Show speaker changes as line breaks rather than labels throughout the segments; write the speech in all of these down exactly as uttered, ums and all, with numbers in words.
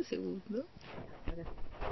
un segundo. Ahora.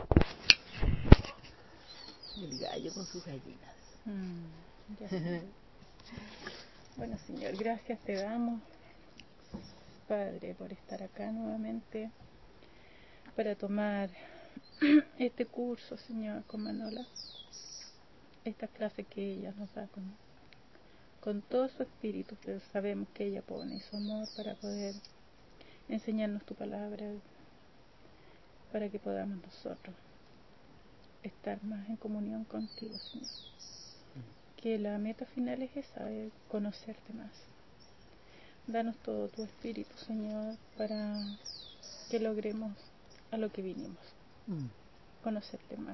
El gallo con sus gallinas.
Mm, ya. Bueno, Señor, gracias te damos, Padre, por estar acá nuevamente para tomar este curso, Señor, con Manola, esta clase que ella nos da con, con todo su espíritu, pero sabemos que ella pone su amor para poder enseñarnos tu palabra, para que podamos nosotros estar más en comunión contigo, Señor. Que la meta final es esa, es conocerte más. Danos todo tu espíritu, Señor, para que logremos a lo que vinimos, mm. conocerte más.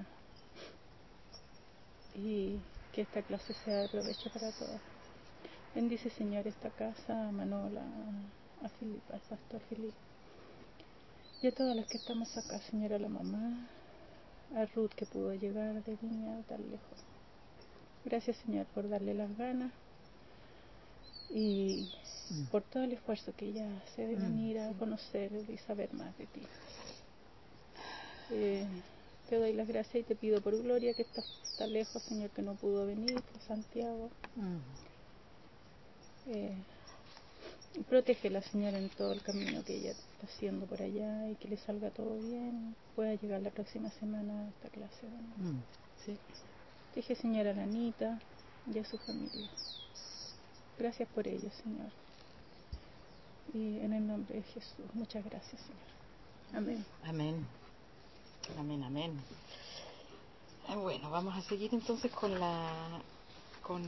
Y que esta clase sea de provecho para todos. Bendice, Señor, esta casa, a Manola, a Filipe, al pastor Filipe. Y a todas las que estamos acá, Señor, a la mamá, a Ruth que pudo llegar de Viña tan lejos. Gracias, Señor, por darle las ganas y mm. por todo el esfuerzo que ella hace de venir mm, a sí. conocer y saber más de ti. Eh, te doy las gracias y te pido por Gloria, que está, está lejos, Señor, que no pudo venir, por Santiago. Mm. Eh, protégela, Señor, en todo el camino que ella está haciendo por allá y que le salga todo bien, pueda llegar la próxima semana a esta clase. ¿No? Mm, sí. Dije, Señor, a la Anita y a su familia. Gracias por ellos, Señor. Y en el nombre de Jesús, muchas gracias, Señor. Amén.
Amén. Amén, amén. Bueno, vamos a seguir entonces con la con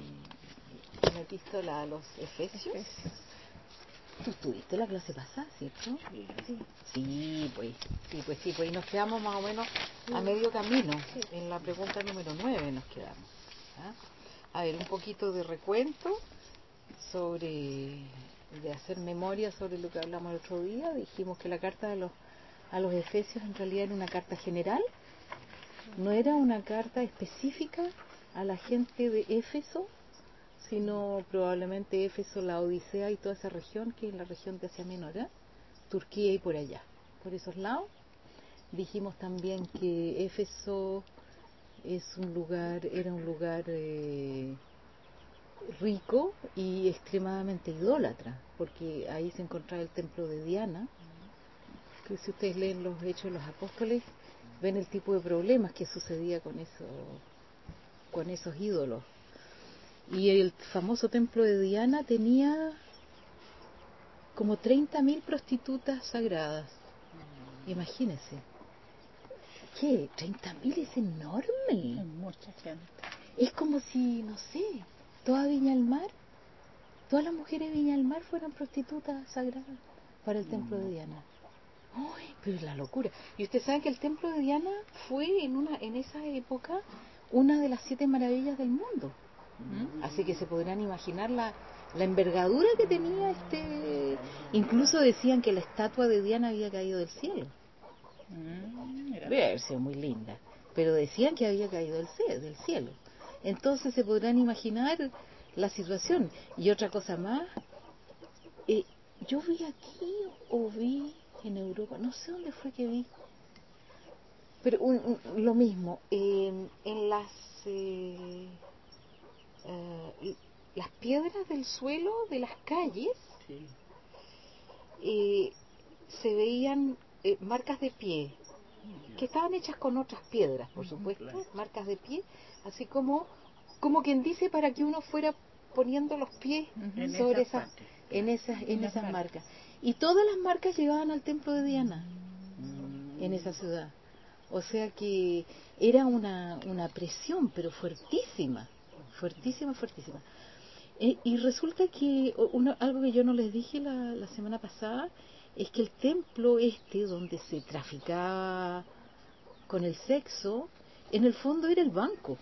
la epístola a los Efesios. Efesios. Tú estuviste la clase pasada, ¿cierto? Sí. Sí, pues, sí, pues, sí, pues, y nos quedamos más o menos sí. a medio camino. Sí. En la pregunta número nueve nos quedamos. ¿Ah? A ver, un poquito de recuento sobre, de hacer memoria sobre lo que hablamos el otro día. Dijimos que la carta de los, a los Efesios en realidad era una carta general, no era una carta específica a la gente de Éfeso, sino probablemente Éfeso, la Odisea y toda esa región, que es la región de Asia Menor, ¿eh? Turquía y por allá, por esos lados. Dijimos también que Éfeso es un lugar, era un lugar eh, rico y extremadamente idólatra, porque ahí se encontraba el templo de Diana, que si ustedes leen los Hechos de los Apóstoles, ven el tipo de problemas que sucedía con eso, con esos ídolos. Y el famoso templo de Diana tenía como treinta mil prostitutas sagradas. Imagínense. ¿Qué? treinta mil es enorme.
Hay mucha gente.
Es como si, no sé, toda Viña del Mar, todas las mujeres de Viña del Mar fueran prostitutas sagradas para el templo de Diana. ¡Ay, pero es la locura! Y ustedes saben que el templo de Diana fue en una en esa época una de las siete maravillas del mundo. ¿Mm? Así que se podrán imaginar la, la envergadura que tenía este. Incluso decían que la estatua de Diana había caído del cielo. Mm, Debe haber sido muy linda, pero decían que había caído del, del cielo. Entonces se podrán imaginar la situación. Y otra cosa más, eh, yo vi aquí o vi en Europa, no sé dónde fue que vi, pero un, un, lo mismo, eh, en las eh, eh, las piedras del suelo de las calles, sí. eh, se veían eh, marcas de pie, que estaban hechas con otras piedras, por supuesto, claro. Marcas de pie, así como como quien dice, para que uno fuera poniendo los pies uh-huh. sobre esas, esas en esas en esas marcas. marcas. Y todas las marcas llevaban al templo de Diana, mm. en esa ciudad. O sea que era una, una presión, pero fuertísima, fuertísima, fuertísima. E, y resulta que uno, algo que yo no les dije la, la semana pasada, es que el templo este, donde se traficaba con el sexo, en el fondo era el banco.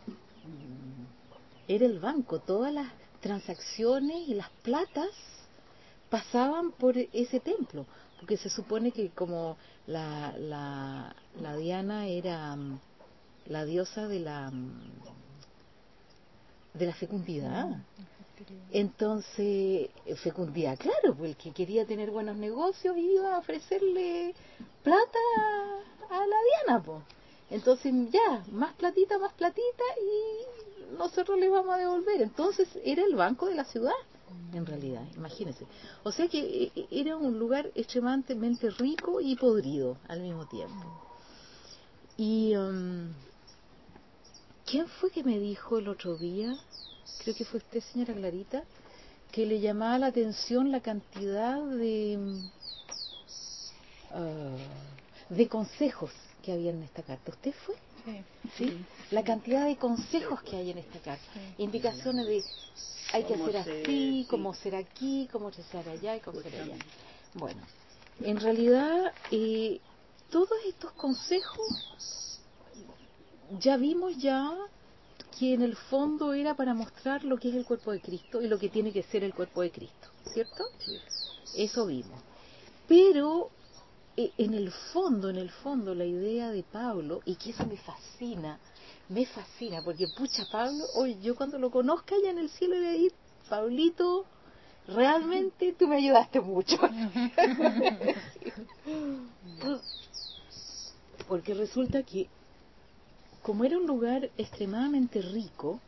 Era el banco, todas las transacciones y las platas pasaban por ese templo, porque se supone que como la, la, la Diana era um, la diosa de la um, de la fecundidad, Entonces, fecundidad, claro, pues el que quería tener buenos negocios iba a ofrecerle plata a la Diana, pues. Entonces, ya, más platita, más platita y nosotros le vamos a devolver. Entonces, era el banco de la ciudad, en realidad, imagínense. O sea que era un lugar extremadamente rico y podrido al mismo tiempo. Y, um, ¿quién fue que me dijo el otro día? Creo que fue usted, señora Clarita, que le llamaba la atención la cantidad de uh, de consejos que había en esta carta. ¿Usted fue?
Sí.
¿Sí? La cantidad de consejos que hay en esta carta. Sí. Indicaciones de hay que hacer así, cómo ser aquí, cómo ser allá y cómo ser allá. Bueno, en realidad eh, todos estos consejos ya vimos ya que en el fondo era para mostrar lo que es el cuerpo de Cristo y lo que tiene que ser el cuerpo de Cristo, ¿cierto? Sí. Eso vimos. Pero eh, en el fondo, en el fondo, la idea de Pablo, y que eso me fascina, me fascina, porque pucha Pablo, hoy yo cuando lo conozca allá en el cielo voy a ir, Pablito, realmente tú me ayudaste mucho. Porque resulta que como era un lugar extremadamente rico,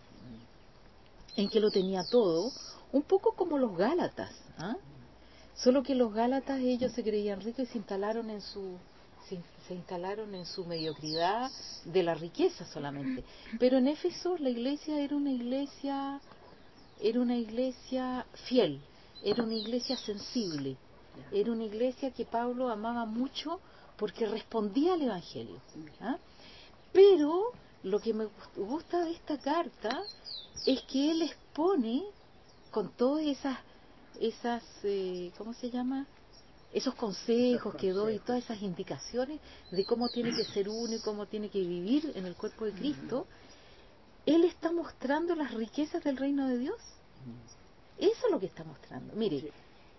en que lo tenía todo, un poco como los Gálatas, ¿ah? Solo que los Gálatas ellos se creían ricos y se instalaron en su se, se instalaron en su mediocridad de la riqueza solamente. Pero en Éfeso la iglesia era una iglesia era una iglesia fiel, era una iglesia sensible, era una iglesia que Pablo amaba mucho porque respondía al Evangelio, ¿ah? Pero lo que me gusta de esta carta es que él expone con todas esas, esas eh, ¿cómo se llama? Esos consejos que doy y todas esas indicaciones de cómo tiene que ser uno y cómo tiene que vivir en el cuerpo de Cristo. Él está mostrando las riquezas del reino de Dios. Eso es lo que está mostrando. Mire,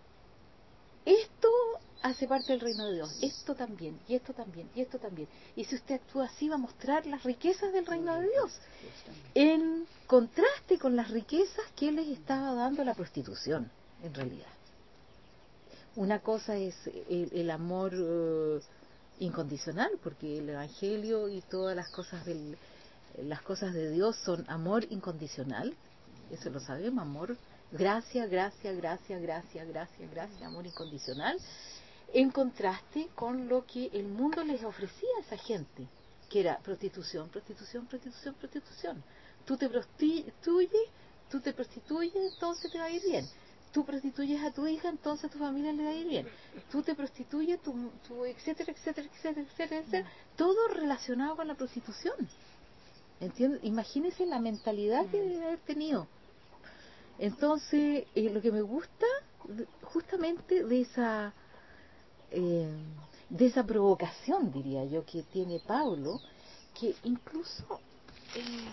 esto hace parte del reino de Dios, esto también, y esto también, y esto también. Y si usted actúa así, va a mostrar las riquezas del reino de Dios, en contraste con las riquezas que les estaba dando la prostitución, en realidad. Una cosa es el, el amor uh, incondicional, porque el Evangelio y todas las cosas del, las cosas de Dios son amor incondicional, eso lo sabemos, amor, gracia, gracia, gracia, gracia, gracia, gracia, amor incondicional, en contraste con lo que el mundo les ofrecía a esa gente, que era prostitución, prostitución, prostitución, prostitución. Tú te prostituyes, tú te prostituyes, entonces te va a ir bien. Tú prostituyes a tu hija, entonces a tu familia le va a ir bien. Tú te prostituyes, tu, tu etcétera, etcétera, etcétera, etcétera, etcétera, todo relacionado con la prostitución. ¿Entiendes? Imagínense la mentalidad que debe haber tenido. Entonces, eh, lo que me gusta justamente de esa eh, de esa provocación, diría yo, que tiene Pablo, que incluso eh,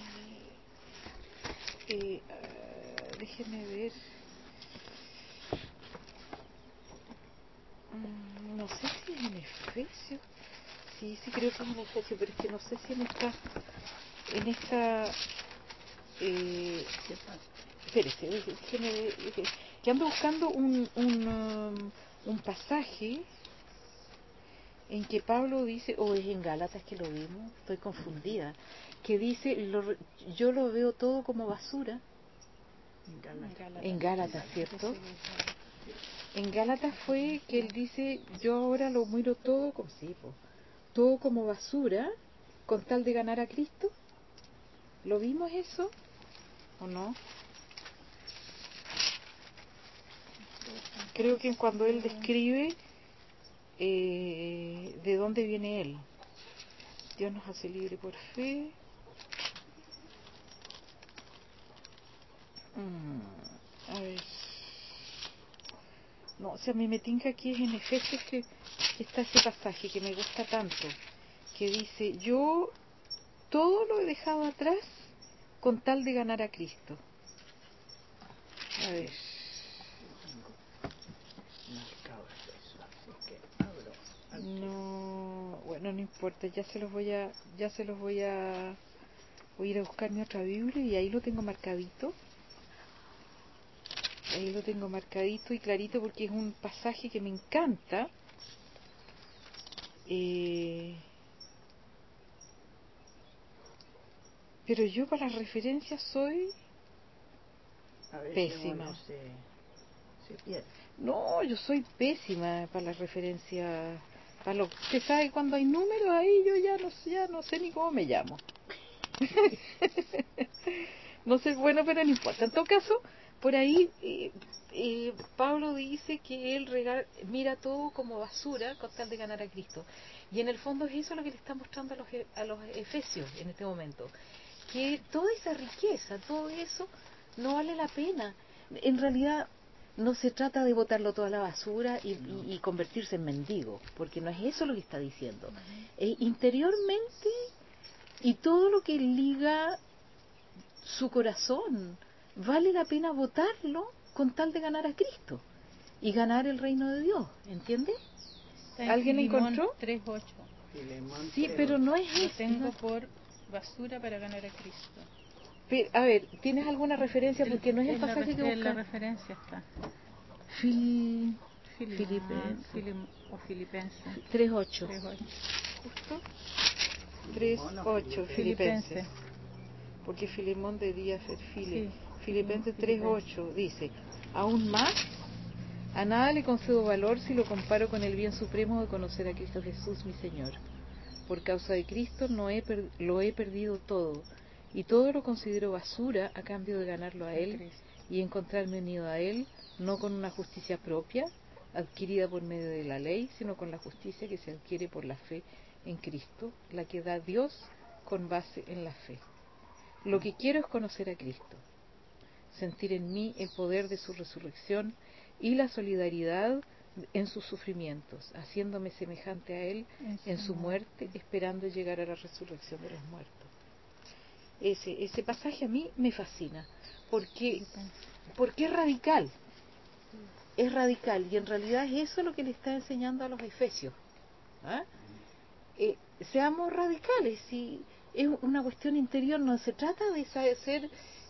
eh, uh, déjenme ver, mm, no sé si es en Efesios, sí, sí creo que es en Efesios, pero es que no sé si en esta en esta eh, espérese, déjenme ver, que ando buscando un un, um, un pasaje en que Pablo dice, o oh, es en Gálatas que lo vimos, estoy confundida, que dice, lo, yo lo veo todo como basura. En Gálatas, en Gálatas, ¿cierto? En Gálatas fue que él dice, yo ahora lo miro todo como, sí, po, todo como basura, con tal de ganar a Cristo. ¿Lo vimos eso? ¿O no? Creo que cuando él describe eh, de dónde viene él. Dios nos hace libre por fe. Mm, a ver. No, o sea, a mí me tinca aquí es en Efesios que está ese pasaje que me gusta tanto, que dice, yo todo lo he dejado atrás con tal de ganar a Cristo. A ver. No, bueno, no importa, ya se los voy a, ya se los voy a, voy a ir a buscar mi otra Biblia y ahí lo tengo marcadito. ahí lo tengo marcadito y clarito porque es un pasaje que me encanta. Eh, pero yo para las referencias soy
A veces
pésima.
uno se, se pierde.
No, yo soy pésima para las referencias. Para lo, usted sabe, cuando hay números ahí yo ya no, ya no sé ni cómo me llamo. No sé, bueno, pero no importa. En todo caso, por ahí eh, eh, Pablo dice que él rega, mira todo como basura con tal de ganar a Cristo. Y en el fondo es eso lo que le está mostrando a los, a los efesios en este momento. Que toda esa riqueza, todo eso, no vale la pena. En realidad no se trata de botarlo toda a la basura y, y, y convertirse en mendigo, porque no es eso lo que está diciendo. Eh, interiormente, y todo lo que liga su corazón, vale la pena botarlo con tal de ganar a Cristo y ganar el reino de Dios, ¿entiende? ¿Alguien encontró?
tres ocho.
Sí, pero no es
Lo
eso.
tengo por basura para ganar a Cristo.
Pero, a ver, ¿tienes alguna referencia? Porque no es el
En la,
pasaje que
en la
busca.
referencia está.
Fil...
Filimón,
Filipenses.
Filim- o Filipenses.
tres ocho.
tres ocho.
¿Justo? tres ocho, Filipenses. Porque Filemón debía ser File.
Sí,
Filipenses
sí,
tres ocho dice: aún más, a nada le concedo valor si lo comparo con el bien supremo de conocer a Cristo Jesús, mi Señor. Por causa de Cristo no he per- lo he perdido todo, y todo lo considero basura a cambio de ganarlo a Él y encontrarme unido a Él, no con una justicia propia, adquirida por medio de la ley, sino con la justicia que se adquiere por la fe en Cristo, la que da Dios con base en la fe. Lo que quiero es conocer a Cristo, sentir en mí el poder de su resurrección y la solidaridad en sus sufrimientos, haciéndome semejante a Él en su muerte, esperando llegar a la resurrección de los muertos. Ese, ese pasaje a mí me fascina, porque, porque es radical, es radical, y en realidad es eso lo que le está enseñando a los efesios. ¿Ah? Eh, seamos radicales, y es una cuestión interior, no se trata de ser,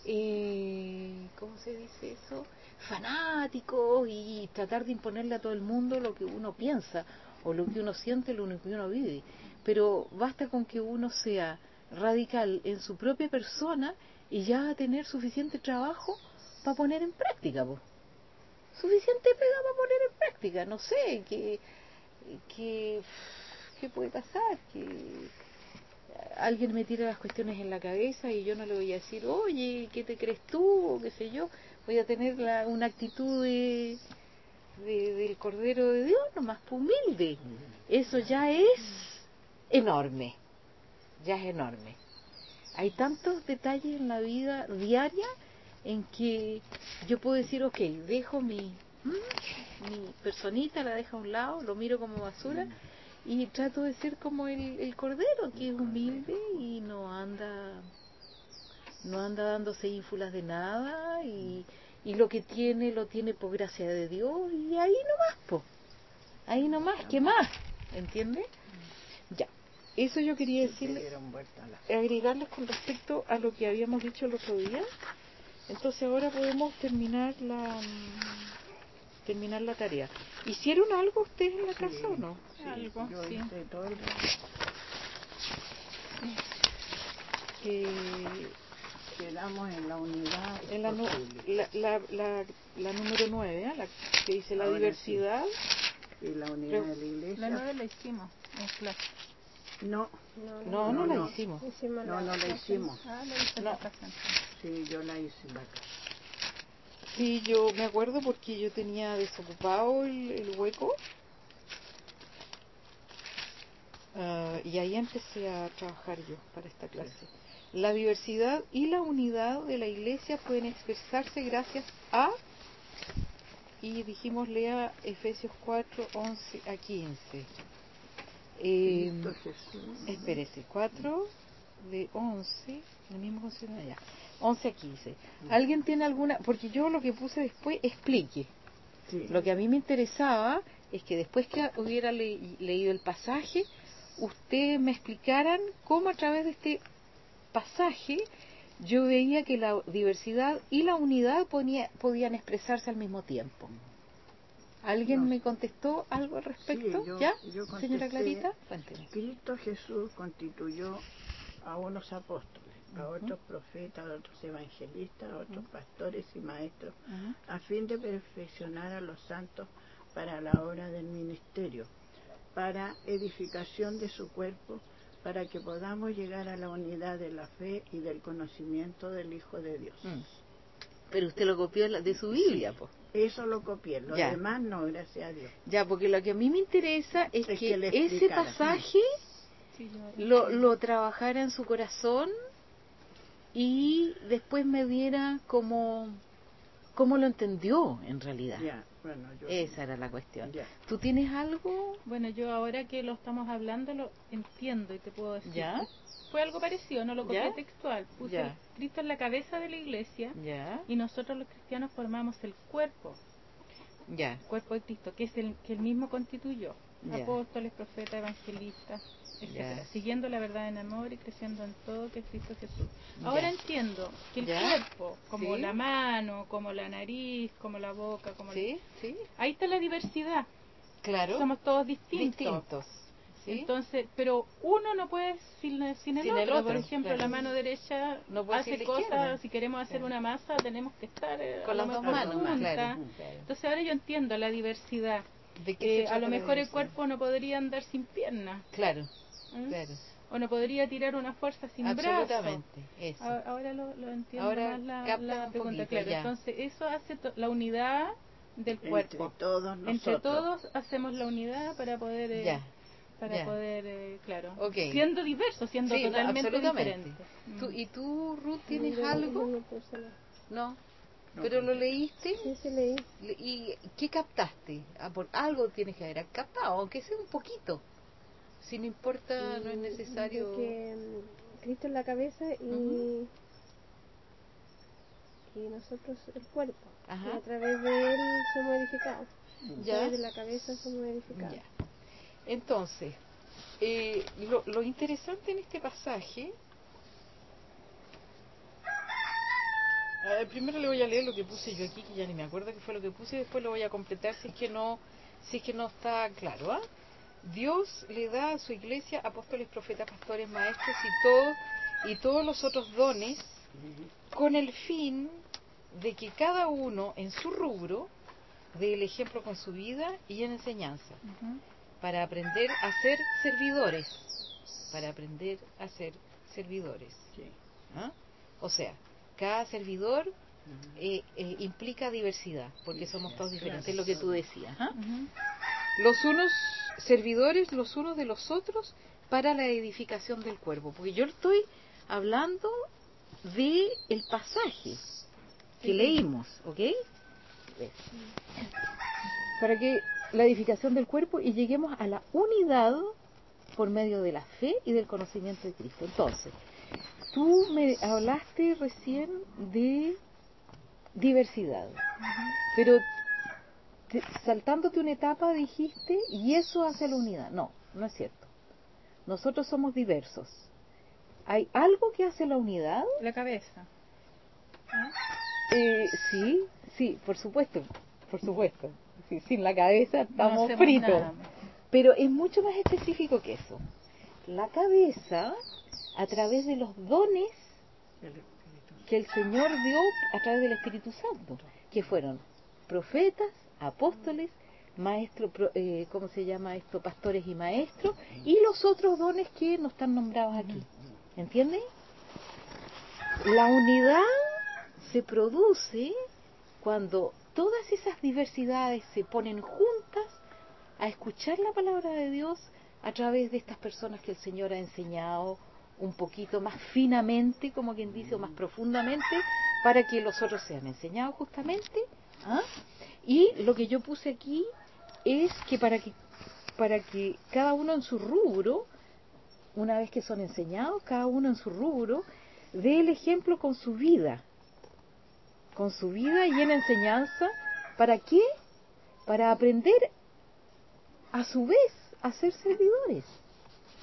eh, ¿cómo se dice eso?, fanáticos y tratar de imponerle a todo el mundo lo que uno piensa o lo que uno siente, lo que uno vive, pero basta con que uno sea radical en su propia persona y ya va a tener suficiente trabajo para poner en práctica, po. Suficiente pega para poner en práctica, no sé, que que ¿qué puede pasar? Que alguien me tira las cuestiones en la cabeza y yo no le voy a decir, oye, ¿qué te crees tú? O qué sé yo. Voy a tener la, una actitud de, de, del Cordero de Dios, nomás humilde. Eso ya es enorme. Ya es enorme. Hay tantos detalles en la vida diaria en que yo puedo decir, ok, dejo mi, mi personita, la dejo a un lado, lo miro como basura y trato de ser como el, el Cordero, que es humilde y no anda no anda dándose ínfulas de nada, y, y lo que tiene lo tiene por gracia de Dios, y ahí nomás, po, ahí nomás, ¿qué más? ¿Entiende? Ya, eso yo quería decirle, agregarles con respecto a lo que habíamos dicho el otro día. Entonces ahora podemos terminar la terminar la tarea. ¿Hicieron algo ustedes en la
sí,
casa o no?
Sí,
algo,
yo
sí.
hice todo el...
Eh,
Quedamos en la unidad
en la, nu
posible.
la, la, la, la número nueve, ¿eh? La que dice la
Ahora
diversidad.
Sí. Y la unidad
Pero,
de la iglesia.
La nueve la hicimos en clase.
No,
no, no,
no,
la
no.
hicimos.
No, no la hicimos.
Ah, la hice
No.
en la casa.
Sí, yo la hice en la casa.
Sí, yo me acuerdo porque yo tenía desocupado el, el hueco. Uh, y ahí empecé a trabajar yo para esta clase. Sí. La diversidad y la unidad de la iglesia pueden expresarse gracias a, y dijimos lea Efesios cuatro, once a quince. Eh, espérese, cuatro de once, el mismo concepto allá, once a quince. ¿Alguien tiene alguna? Porque yo lo que puse después, explique. Sí. Lo que a mí me interesaba es que después que hubiera le leído el pasaje, ustedes me explicaran cómo a través de este pasaje yo veía que la diversidad y la unidad ponía- podían expresarse al mismo tiempo. ¿Alguien
No
me
sé.
contestó algo al respecto?
Sí, yo-
¿Ya?
yo
Señora
contesté.
Clarita, cuénteme.
Cristo Jesús constituyó a unos apóstoles, a
Ujú.
otros profetas, a otros evangelistas, a otros
Ujú.
pastores y maestros,
Ujú.
a fin de perfeccionar a los santos para la obra del ministerio, para edificación de su cuerpo, para que podamos llegar a la unidad de la fe y del conocimiento del Hijo de Dios.
Mm. Pero usted lo copió de su Biblia,
Sí,
pues.
eso lo copié, lo
Ya.
demás no, gracias a Dios.
Ya, porque lo que a mí me interesa es,
Es
que,
que le
ese
explicara.
pasaje
Sí, yo-
lo, lo trabajara en su corazón y después me diera como cómo lo entendió en realidad.
Ya, bueno, yo...
Esa era la cuestión.
Ya.
¿Tú tienes algo?
Bueno, yo ahora que lo estamos hablando lo entiendo y te puedo decir.
¿Ya?
Fue algo parecido, no lo copié
¿Ya?
textual. Puse
Ya.
el- Cristo en la cabeza de la iglesia
Ya,
y nosotros los cristianos formamos el cuerpo,
ya,
el cuerpo de Cristo, que es el que él mismo constituyó.
Ya.
Apóstoles, profetas, evangelistas, etcétera,
Ya.
siguiendo la verdad en amor y creciendo en todo que es Cristo Jesús. Ahora
Ya.
entiendo que el
Ya.
cuerpo, como
Sí.
la mano, como la nariz, como la boca, como el-
sí, sí,
ahí está la diversidad.
claro.
Somos todos distintos.
distintos. ¿sí?
Entonces, pero uno no puede sin, sin el,
Sin
otro.
el otro,
Por ejemplo,
claro.
la mano derecha
No puede
hace
sin la
cosas,
izquierda.
si queremos hacer
Claro.
una masa, tenemos que estar eh,
Con
a lo
las dos
mejor
manos,
juntas.
claro, claro.
Entonces ahora yo entiendo la diversidad.
¿De qué se
Eh, a
trata
lo
la
mejor el
diversidad?
cuerpo no podría andar sin piernas.
Claro,
¿eh?
claro.
O no podría tirar una fuerza sin
Absolutamente,
brazo.
eso.
A- Ahora lo, lo entiendo
Ahora
más la,
captas
la
un
pregunta,
poquito,
claro.
ya.
Entonces eso hace to- la unidad del cuerpo.
Entre todos nosotros.
Entre todos hacemos la unidad para poder, eh,
Ya,
para
ya.
poder, eh, claro,
Ok.
siendo diversos, siendo
Sí, no,
totalmente
absolutamente.
diferentes.
¿Tú,
Mm.
¿Y tú, Ruth, tienes
Yo no-
algo?
yo no puse nada.
No.
No,
¿Pero lo
porque-
leíste?
Sí, sí leí.
Le- ¿Y qué captaste? Ah, por- algo tienes que haber captado, aunque sea un poquito. Si no importa, no es
Mm,
necesario.
De que mm, Cristo es la cabeza y,
Ujú.
y nosotros el cuerpo.
Ajá.
Y a través de él somos edificados. A
Ya.
través de la cabeza somos edificados.
Ya. Entonces, eh, lo, lo interesante en este pasaje. A ver, primero le voy a leer lo que puse yo aquí, que ya ni me acuerdo qué fue lo que puse, y después lo voy a completar si es que no, si es que no está claro. ¿ah? Dios le da a su iglesia apóstoles, profetas, pastores, maestros y todos y todos los otros dones con el fin de que cada uno en su rubro dé el ejemplo con su vida y en enseñanza,
Ujú.
para aprender a ser servidores, para aprender a ser servidores.
Sí.
¿ah? O sea, cada servidor eh, eh, implica diversidad, porque somos todos diferentes,
Claro,
es lo que tú
claro.
decías. ¿ah?
Ujú.
Los unos servidores, los unos de los otros, para la edificación del cuerpo, porque yo estoy hablando de el pasaje que
Sí.
leímos, ¿ok? Para que la edificación del cuerpo y lleguemos a la unidad por medio de la fe y del conocimiento de Cristo. Entonces, tú me hablaste recién de diversidad, pero te- saltándote una etapa dijiste, y eso hace la unidad. No, no es cierto. Nosotros somos diversos. ¿Hay algo que hace la unidad?
La cabeza.
Eh, sí, sí, por supuesto, por supuesto. Sí, sin la cabeza estamos
hacemos
fritos.
nada.
Pero es mucho más específico que eso. La cabeza, a través de los dones
El Espíritu
que el Señor dio a través del Espíritu Santo, que fueron profetas, apóstoles, maestros, pro- eh, ¿cómo se llama esto? Pastores y maestros, y los otros dones que no están nombrados aquí. ¿Entienden? La unidad se produce cuando todas esas diversidades se ponen juntas a escuchar la palabra de Dios a través de estas personas que el Señor ha enseñado un poquito más finamente, como quien dice, o más profundamente, para que los otros sean enseñados justamente. ¿ah? Y lo que yo puse aquí es que para que para que cada uno en su rubro, una vez que son enseñados, cada uno en su rubro, dé el ejemplo con su vida, con su vida y en enseñanza. ¿Para qué? Para aprender a su vez a ser servidores.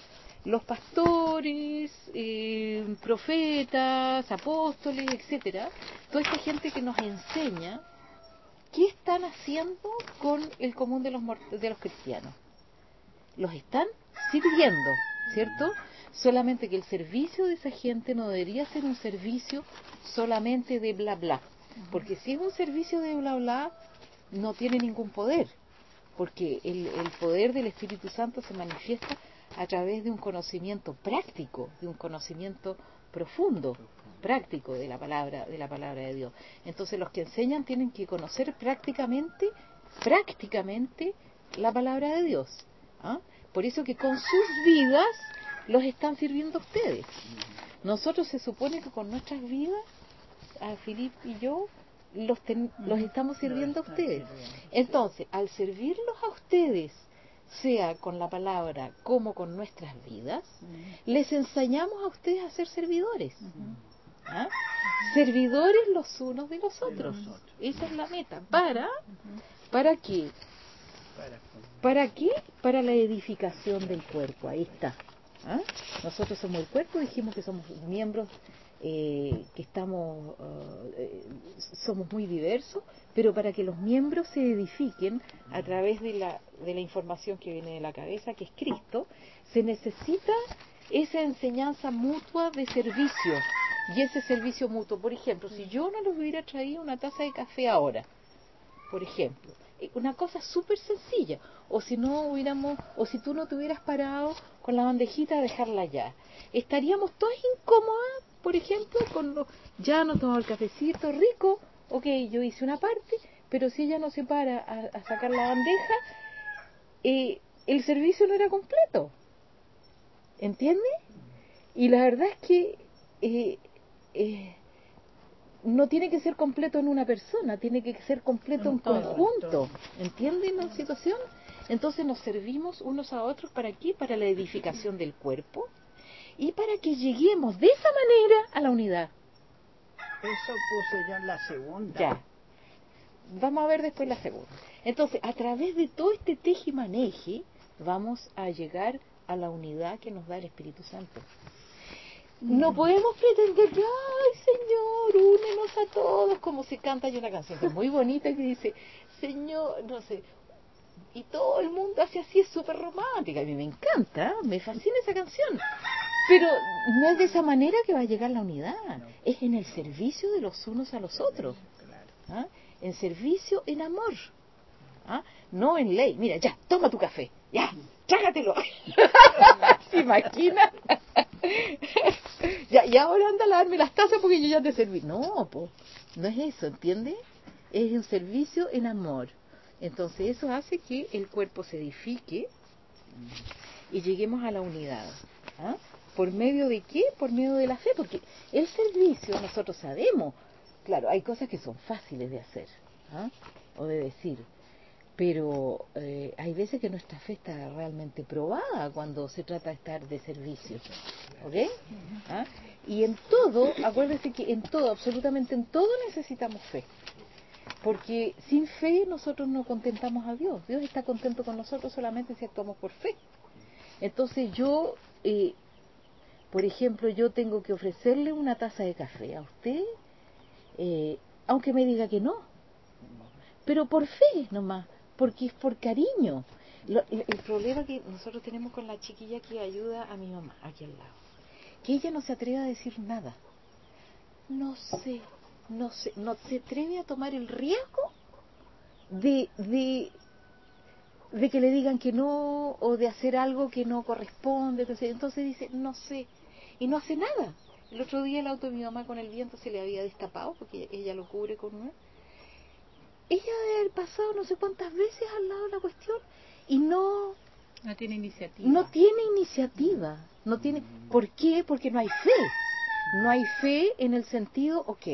los pastores, eh, profetas, apóstoles, etcétera, toda esta gente que nos enseña qué están haciendo con el común de los mort- de los cristianos. Los están sirviendo, ¿cierto? Solamente que el servicio de esa gente no debería ser un servicio solamente de bla bla, porque si es un servicio de bla bla no tiene ningún poder, porque el, el poder del Espíritu Santo se manifiesta a través de un conocimiento práctico, de un conocimiento profundo, práctico de la palabra, de la palabra de Dios. Entonces los que enseñan tienen que conocer prácticamente, prácticamente la palabra de Dios. ¿Ah? Por eso que con sus vidas los están sirviendo a ustedes. Nosotros se supone que con nuestras vidas, a Filip y yo, los, ten, los estamos sirviendo a ustedes. Entonces, al servirlos a ustedes, sea con la palabra como con nuestras vidas, les enseñamos a ustedes a ser servidores. ¿Ah? Servidores los unos de los otros. Esa es la meta. ¿Para? ¿Para qué? ¿Para qué? Para la edificación del cuerpo. Ahí está. ¿Ah? Nosotros somos el cuerpo, dijimos que somos miembros, eh, que estamos, eh, somos muy diversos, pero para que los miembros se edifiquen a través de la, de la información que viene de la cabeza, que es Cristo, se necesita esa enseñanza mutua de servicio. Y ese servicio mutuo, por ejemplo, si yo no les hubiera traído una taza de café ahora, por ejemplo, una cosa súper sencilla, o si no hubiéramos, o si tú no te hubieras parado con la bandejita a dejarla allá, estaríamos todas incómodas, por ejemplo, con lo, ya nos tomamos el cafecito rico, ok, yo hice una parte, pero si ella no se para a, a sacar la bandeja, eh, el servicio no era completo, ¿entiendes? Y la verdad es que eh, eh, no tiene que ser completo en una persona, tiene que ser completo en conjunto. ¿Entienden la situación? Entonces nos servimos unos a otros, ¿para qué? Para la edificación del cuerpo y para que lleguemos de esa manera a la unidad.
Eso puse yo en la segunda.
Ya. Vamos a ver después la segunda. Entonces, a través de todo este tejimaneje, vamos a llegar a la unidad que nos da el Espíritu Santo. No podemos pretender que, ay Señor, únenos a todos, como se canta. Hay una canción que es muy bonita que dice, Señor, no sé, y todo el mundo hace así, es súper romántica. A mí me encanta, me fascina esa canción. Pero no es de esa manera que va a llegar la unidad, es en el servicio de los unos a los otros. ¿Ah? En servicio, en amor. ¿Ah? No en ley. Mira, ya, toma tu café, ya, trágatelo. ¿Se imagina? ya, y ahora anda a lavarme las tazas porque yo ya te serví. No, po, no es eso, ¿entiendes? Es un servicio en amor. Entonces eso hace que el cuerpo se edifique y lleguemos a la unidad. ¿Ah? ¿Por medio de qué? Por medio de la fe, porque el servicio, nosotros sabemos, claro, hay cosas que son fáciles de hacer, ¿ah? O de decir, pero eh, hay veces que nuestra fe está realmente probada cuando se trata de estar de servicio, ¿ok? ¿Ah? Y en todo, acuérdense que en todo, absolutamente en todo necesitamos fe, porque sin fe nosotros no contentamos a Dios. Dios está contento con nosotros solamente si actuamos por fe. Entonces yo, eh, por ejemplo, yo tengo que ofrecerle una taza de café a usted, eh, aunque me diga que no, pero por fe nomás, porque es por cariño. Lo, el, el problema que nosotros tenemos con la chiquilla que ayuda a mi mamá aquí al lado, que ella no se atreve a decir nada. No sé, no sé, no se atreve a tomar el riesgo de, de, de que le digan que no, o de hacer algo que no corresponde. Entonces, entonces dice, no sé, y no hace nada. El otro día el auto de mi mamá con el viento se le había destapado, porque ella lo cubre con una. Ella debe haber pasado no sé cuántas veces al lado de la cuestión y no
no tiene iniciativa.
No tiene iniciativa. No tiene. ¿Por qué? Porque no hay fe. No hay fe en el sentido, ok,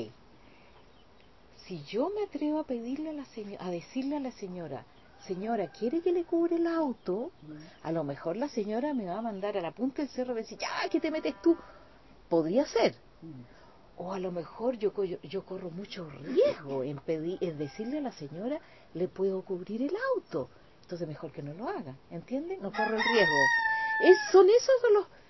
si yo me atrevo a pedirle a la señora, a decirle a la señora, señora, ¿quiere que le cubre el auto? A lo mejor la señora me va a mandar a la punta del cerro y decir, ya, ¿qué te metes tú? Podría ser. O a lo mejor yo, yo, yo corro mucho riesgo en, pedir, en decirle a la señora, le puedo cubrir el auto. Entonces mejor que no lo haga, ¿entiende? No corro el riesgo. Es, son esos los,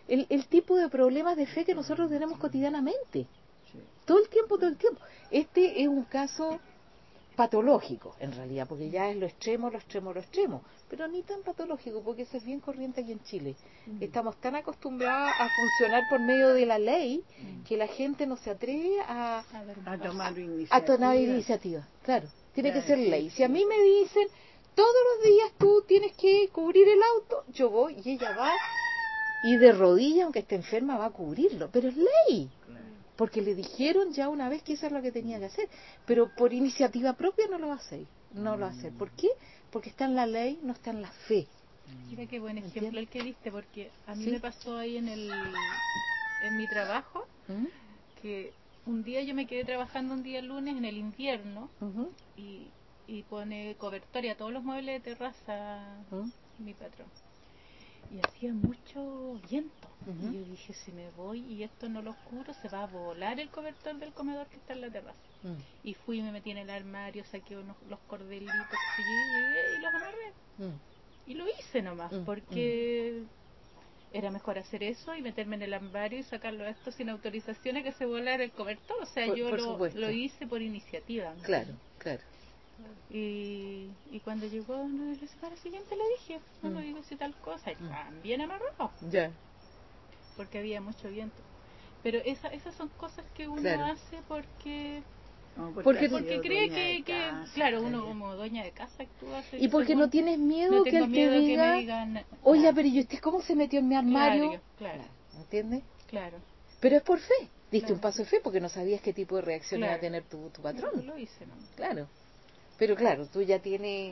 el, el tipo de problemas de fe que nosotros tenemos cotidianamente.
Sí.
Todo el tiempo, todo el tiempo. Este es un caso patológico, en realidad, porque ya es lo extremo, lo extremo, lo extremo. Pero ni tan patológico, porque eso es bien corriente aquí en Chile.
Mm.
Estamos tan acostumbrados a funcionar por medio de la ley que la gente no se atreve a,
A ver,
A tomar
a
iniciativa.
tomar iniciativa. Claro, tiene
Claro,
que ser
sí,
ley.
sí.
Si a mí me dicen, todos los días tú tienes que cubrir el auto, yo voy y ella va y de rodillas, aunque esté enferma, va a cubrirlo. Pero es ley.
Claro.
Porque le dijeron ya una vez que eso es lo que tenía que hacer. Pero por iniciativa propia no lo va a hacer. No lo va a hacer. ¿Por qué? Porque está en la ley, no está en la fe.
Mira qué buen
¿Entiendes?
ejemplo el que diste, porque a mí
¿Sí?
me pasó ahí en el en mi trabajo,
¿Mm?
que un día yo me quedé trabajando un día lunes en el invierno
Ujú.
y, y pone cobertoria a todos los muebles de terraza
¿Mm?
mi patrón. Y hacía mucho viento.
Ujú.
Y yo dije, si me voy y esto no lo cubro, se va a volar el cobertor del comedor que está en la terraza.
Mm.
Y fui y me metí en el armario, saqué unos, los cordelitos que llegué y los amarré.
Mm.
Y lo hice nomás,
Mm,
porque era mejor hacer eso y meterme en el armario y sacarlo a esto sin autorizaciones que se volara el cobertor. O sea,
Por-
yo
por
lo,
supuesto.
lo hice por iniciativa. ¿no?
Claro, claro.
Y, y cuando llegó no, la semana siguiente le dije, no,
Mm.
no digo si tal cosa, y
Mm.
también amarrado,
Ya.
porque había mucho viento. Pero esa, esas son cosas que uno
Claro.
hace porque
No,
Porque-
ha
porque
sido
cree
dueña
que,
de
que
casa,
claro, uno
ella.
como dueña de casa actúa
Y porque
según-
no tienes miedo
no
que
tengo
él te
miedo que
diga,
me digan,
oiga,
claro,
pero ¿y usted cómo se metió en mi armario?
Claro, claro,
¿Entiendes?
claro,
Pero es por fe. Diste
Claro.
un paso de fe porque no sabías qué tipo de reacción iba a
Claro.
tener tu, tu
Yo
patrón.
lo hice, ¿no?
Claro. Pero claro, tú ya tienes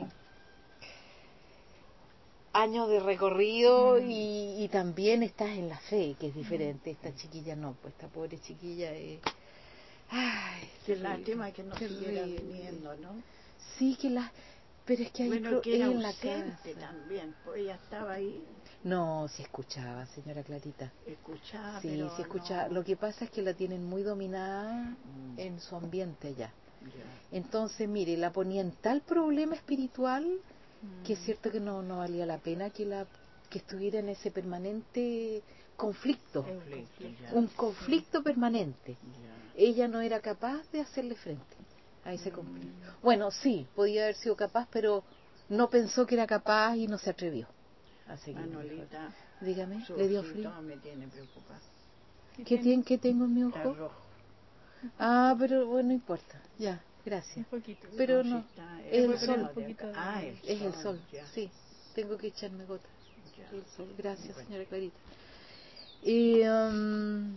años de recorrido
Mm.
y, y también estás en la fe, que es diferente. Esta chiquilla no, pues esta pobre chiquilla es... Ay,
Qué
terrible,
lástima que no siguiera
terrible.
viniendo, ¿no?
Sí, que la... Pero es que hay
Bueno,
pro-
que era
en la
ausente
casa.
también, pues ella estaba ahí,
No, se escuchaba, señora Clarita.
escuchaba,
Sí,
pero
se escuchaba.
no.
Lo que pasa es que la tienen muy dominada
Mm.
en su ambiente ya.
Ya.
Entonces, mire, la ponía en tal problema espiritual que es
Mm.
cierto que no, no valía la pena que la que estuviera en ese permanente conflicto,
Es un
Conflicto,
conflicto.
ya.
un conflicto permanente.
Ya.
Ella no era capaz de hacerle frente a ese
Mm.
conflicto. Bueno, sí, podía haber sido capaz, pero no pensó que era capaz y no se atrevió a seguir.
Manolita,
Dígame,
su
¿le dio
ojito
frío?
me tiene preocupada.
¿Qué, tiene, ¿Qué tengo en mi
Está
ojo?
rojo.
Ah, pero bueno, no importa. Ya,
Un
gracias.
poquito.
Pero
si
no,
está
es el
puede poner
sol.
un poquito de-
Ah, el
Es el sol,
ya.
sí. Tengo que echarme gotas.
Ya.
El sol. Gracias,
Bueno.
señora Clarita. Y, um,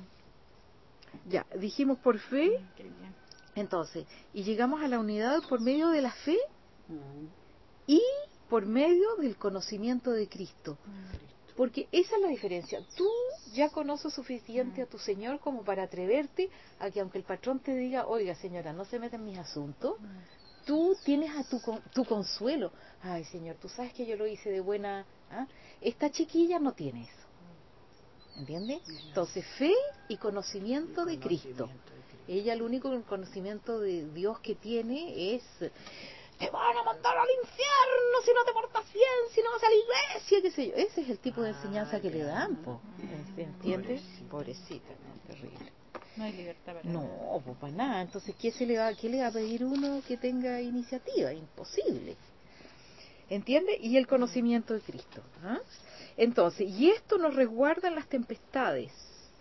ya, dijimos por fe,
Qué bien.
entonces, y llegamos a la unidad por medio de la fe
Mm.
y por medio del conocimiento de Cristo.
Cristo.
Porque esa es la diferencia. Tú ya conoces suficiente
Mm.
a tu Señor como para atreverte a que aunque el patrón te diga, oiga señora, no se meta en mis asuntos,
Mm.
tú tienes a tu, con- tu consuelo. Ay Señor, tú sabes que yo lo hice de buena... ¿ah? Esta chiquilla no tiene eso. ¿Entiendes?
Ya.
Entonces, fe y conocimiento de Cristo.
Conocimiento de Cristo.
Ella el único conocimiento de Dios que tiene es... Te van a mandar al infierno si no te portas bien, si no vas a la iglesia, qué sé yo. Ese es el tipo de
Ah,
enseñanza que le
ya.
dan, po.
Mm.
¿Entiendes?
Pobrecita.
Pobrecita, no, terrible.
No hay libertad para nada.
No, pues para nada. Entonces, ¿qué, se le va, ¿qué le va a pedir uno que tenga iniciativa? Imposible. ¿Entiende? Y el conocimiento de Cristo. ¿Ah? Entonces, y esto nos resguarda en las tempestades.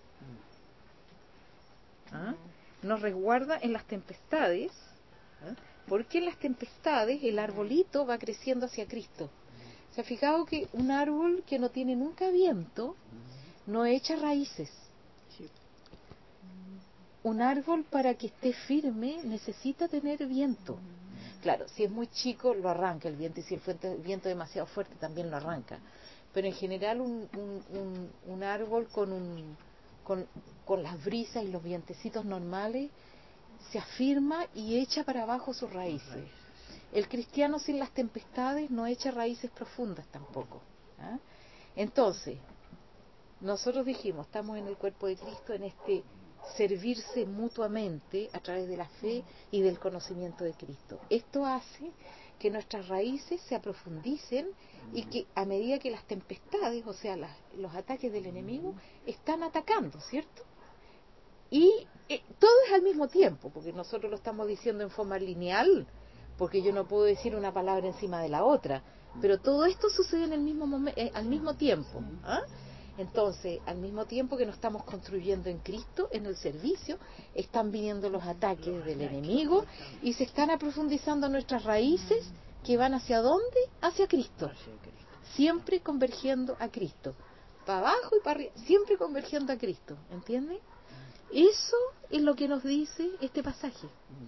¿Ah? Nos resguarda en las tempestades. ¿Ah? Porque en las tempestades el arbolito va creciendo hacia Cristo. ¿Se ha fijado que un árbol que no tiene nunca viento no echa raíces?
Sí.
Un árbol para que esté firme necesita tener viento. Claro, si es muy chico lo arranca el viento y si el fuente- viento es demasiado fuerte también lo arranca. Pero en general un, un, un, un árbol con, un, con, con las brisas y los vientecitos normales se afirma y echa para abajo sus raíces. El cristiano sin las tempestades no echa raíces profundas tampoco. ¿Ah? Entonces, nosotros dijimos, estamos en el cuerpo de Cristo en este servirse mutuamente a través de la fe y del conocimiento de Cristo. Esto hace que nuestras raíces se aprofundicen y que a medida que las tempestades, o sea, las, los ataques del enemigo, están atacando, ¿cierto? Y eh, todo es al mismo tiempo, porque nosotros lo estamos diciendo en forma lineal, porque yo no puedo decir una palabra encima de la otra, pero todo esto sucede en el mismo momen- eh, al mismo tiempo. ¿Ah? Entonces, al mismo tiempo que nos estamos construyendo en Cristo, en el servicio, están viniendo los ataques del enemigo y se están aprofundizando nuestras raíces que van hacia dónde? Hacia Cristo. Siempre convergiendo a Cristo. Para abajo y para arriba, siempre convergiendo a Cristo. ¿Entiendes? Eso es lo que nos dice este pasaje.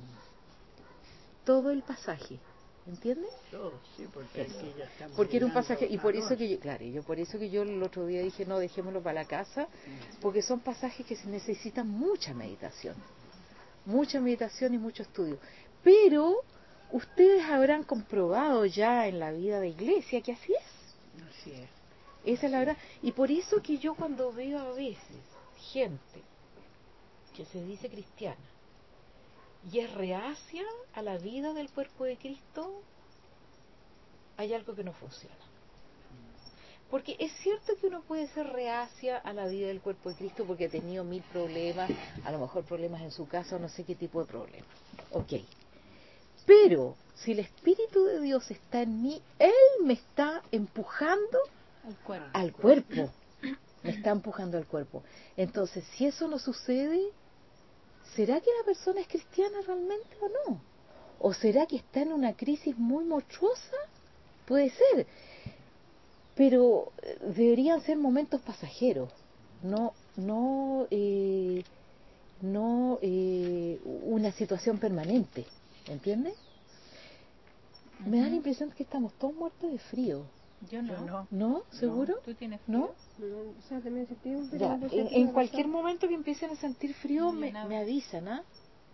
Todo el pasaje. ¿Entiendes?
Todo, sí, porque, aquí ya estamos
porque era un
llegando
pasaje, y
a
por eso
dos.
que yo, claro, yo por eso que yo el otro día dije, no, dejémoslo para la casa, porque son pasajes que se necesitan mucha meditación, mucha meditación y mucho estudio. Pero ustedes habrán comprobado ya en la vida de iglesia que así es.
Así es.
Esa es la verdad. Y por eso que yo cuando veo a veces gente que se dice cristiana y es reacia a la vida del cuerpo de Cristo, hay algo que no funciona. Porque es cierto que uno puede ser reacia a la vida del cuerpo de Cristo porque ha tenido mil problemas, a lo mejor problemas en su casa o no sé qué tipo de problemas. Ok. Pero si el Espíritu de Dios está en mí, Él me está empujando
Al cuerpo.
al cuerpo. Me está empujando al cuerpo. Entonces, si eso no sucede, ¿será que la persona es cristiana realmente o no? ¿O será que está en una crisis muy monstruosa? Puede ser. Pero eh, deberían ser momentos pasajeros, no, no, eh, no eh, una situación permanente, ¿entiendes? Me da la impresión que estamos todos muertos de frío.
Yo no.
Yo no.
¿No? ¿Seguro?
¿Tú tienes frío?
¿No?
No, o sea, también sentí un
Ya,
poco por
en,
sentir
en
una
cualquier
razón.
momento que empiecen a sentir frío
No, yo
me,
nada.
me avisan, ¿ah?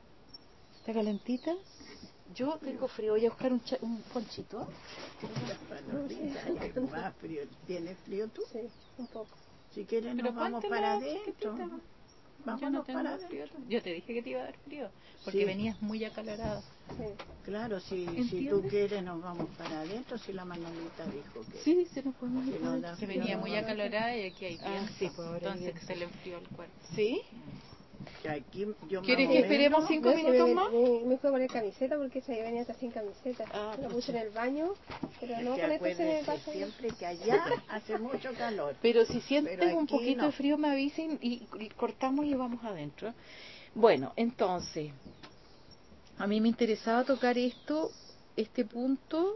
¿Está calentita? Yo tengo frío, voy a buscar un, cha- un ponchito.
Palomita, y más frío. ¿Tienes frío tú?
Sí, un poco.
Si quieres
Pero
nos vamos
ponte
para
la
adentro.
chaquetita. Yo no
Vámonos
tengo
para
frío.
adentro.
Yo te dije que te iba a dar frío, porque
Sí.
venías muy acalorado.
Sí.
Claro, si, si
¿Entiendes?
tú quieres nos vamos para adentro, si la Manolita dijo que,
Sí, se nos podemos ir
que
para
no
adentro.
da
Que
frío.
venía
nos
muy
vamos.
acalorada y aquí hay
Ah,
viento.
sí, pues ahora hay
Entonces
viento.
se le enfrió el cuerpo.
¿Sí?
Que aquí yo
¿Quieres
más
que
o
esperemos
menos-
cinco
No, sí, me,
minutos
me,
más?
me, me fue a poner camiseta porque se venía hasta sin camiseta.
Ah,
la
pucha.
puse en el baño, pero
Es
no,
que
con esto se me
acuérdese
pasa.
siempre que allá hace mucho calor.
Pero si sientes
Pero
un
aquí
poquito
no.
de frío me avisen y, y cortamos y vamos adentro. Bueno, entonces, a mí me interesaba tocar esto, este punto,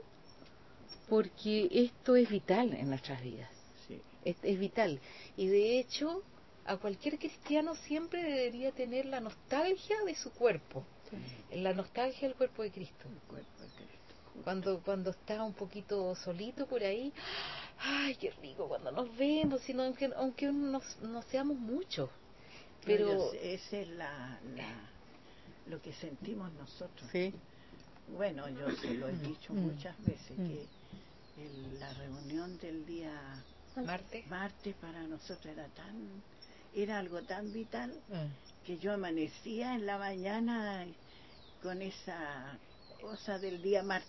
porque esto es vital en nuestras vidas.
Sí.
Es, es vital. Y de hecho, a cualquier cristiano siempre debería tener la nostalgia de su cuerpo, la nostalgia del cuerpo de Cristo.
El cuerpo de Cristo.
Cuando, cuando está un poquito solito por ahí, ay, qué rico cuando nos vemos, sino aunque, aunque no, no seamos muchos.
No,
Pero,
yo sé, esa es la, la, lo que sentimos nosotros.
sí.
Bueno, yo se lo he dicho
Mm.
muchas veces,
Mm.
que el- la reunión del día
Marte.
martes para nosotros era tan, era algo tan vital
Ah.
que yo amanecía en la mañana con esa cosa del día martes.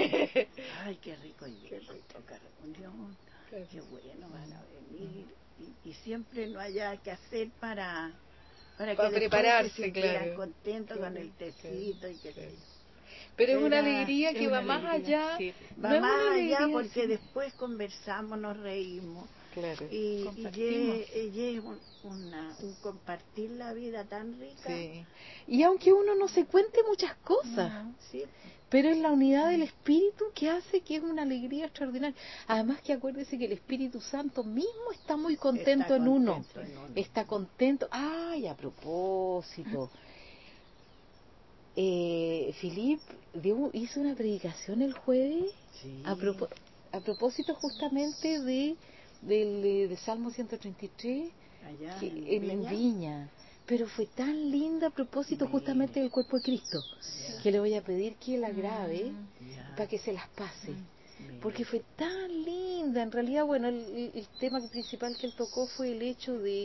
Ay, qué rico y bien, toca reunión,
Claro.
qué bueno van a venir. Y, y siempre no haya que hacer para, para
Para
que después
prepararse,
se sintieran
claro.
contentos con el
Claro,
tecito y qué
claro.
sé yo.
Pero es una
Era-
alegría
es
que
una
va más
alegría,
allá.
sí.
No
Va
es una
más allá
alegría,
porque
sí.
después conversamos, nos reímos.
Claro.
Y, y
Compartimos.
ye- y ye un, una- un compartir la vida tan rica.
Sí. Y aunque uno no se cuente muchas cosas,
No.
Sí,
pero es la unidad del Espíritu que hace que es una alegría extraordinaria. Además que acuérdese que el Espíritu Santo mismo está muy contento,
Está
en, uno.
contento en uno.
Está contento. Ay, a propósito. Eh, Philip dio, hizo una predicación el jueves
Sí.
a, propo- a propósito justamente de del eh, de Salmo ciento treinta y tres
Allá
que,
en
en, en
Viña.
Viña. Pero fue tan linda a propósito
Sí.
justamente del cuerpo de Cristo,
Ya.
que le voy a pedir que la grabe
Ya.
para que se las pase.
Mire.
Porque fue tan linda. En realidad, bueno, el, el- el tema principal que él tocó fue el hecho de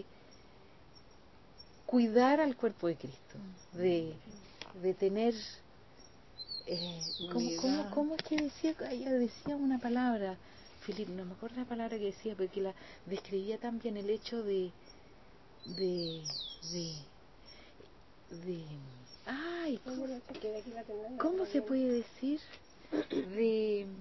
cuidar al cuerpo de Cristo, de, de tener eh, ¿cómo,
Unidad.
cómo, ¿cómo es que decía? Ella decía una palabra, Felipe, no me acuerdo la palabra que decía, porque la describía también el hecho de, de, de, de, ay,
Ay,
¿cómo,
yo no sé qué de aquí la tendrán,
cómo
la
se
bien.
puede decir? De, eh,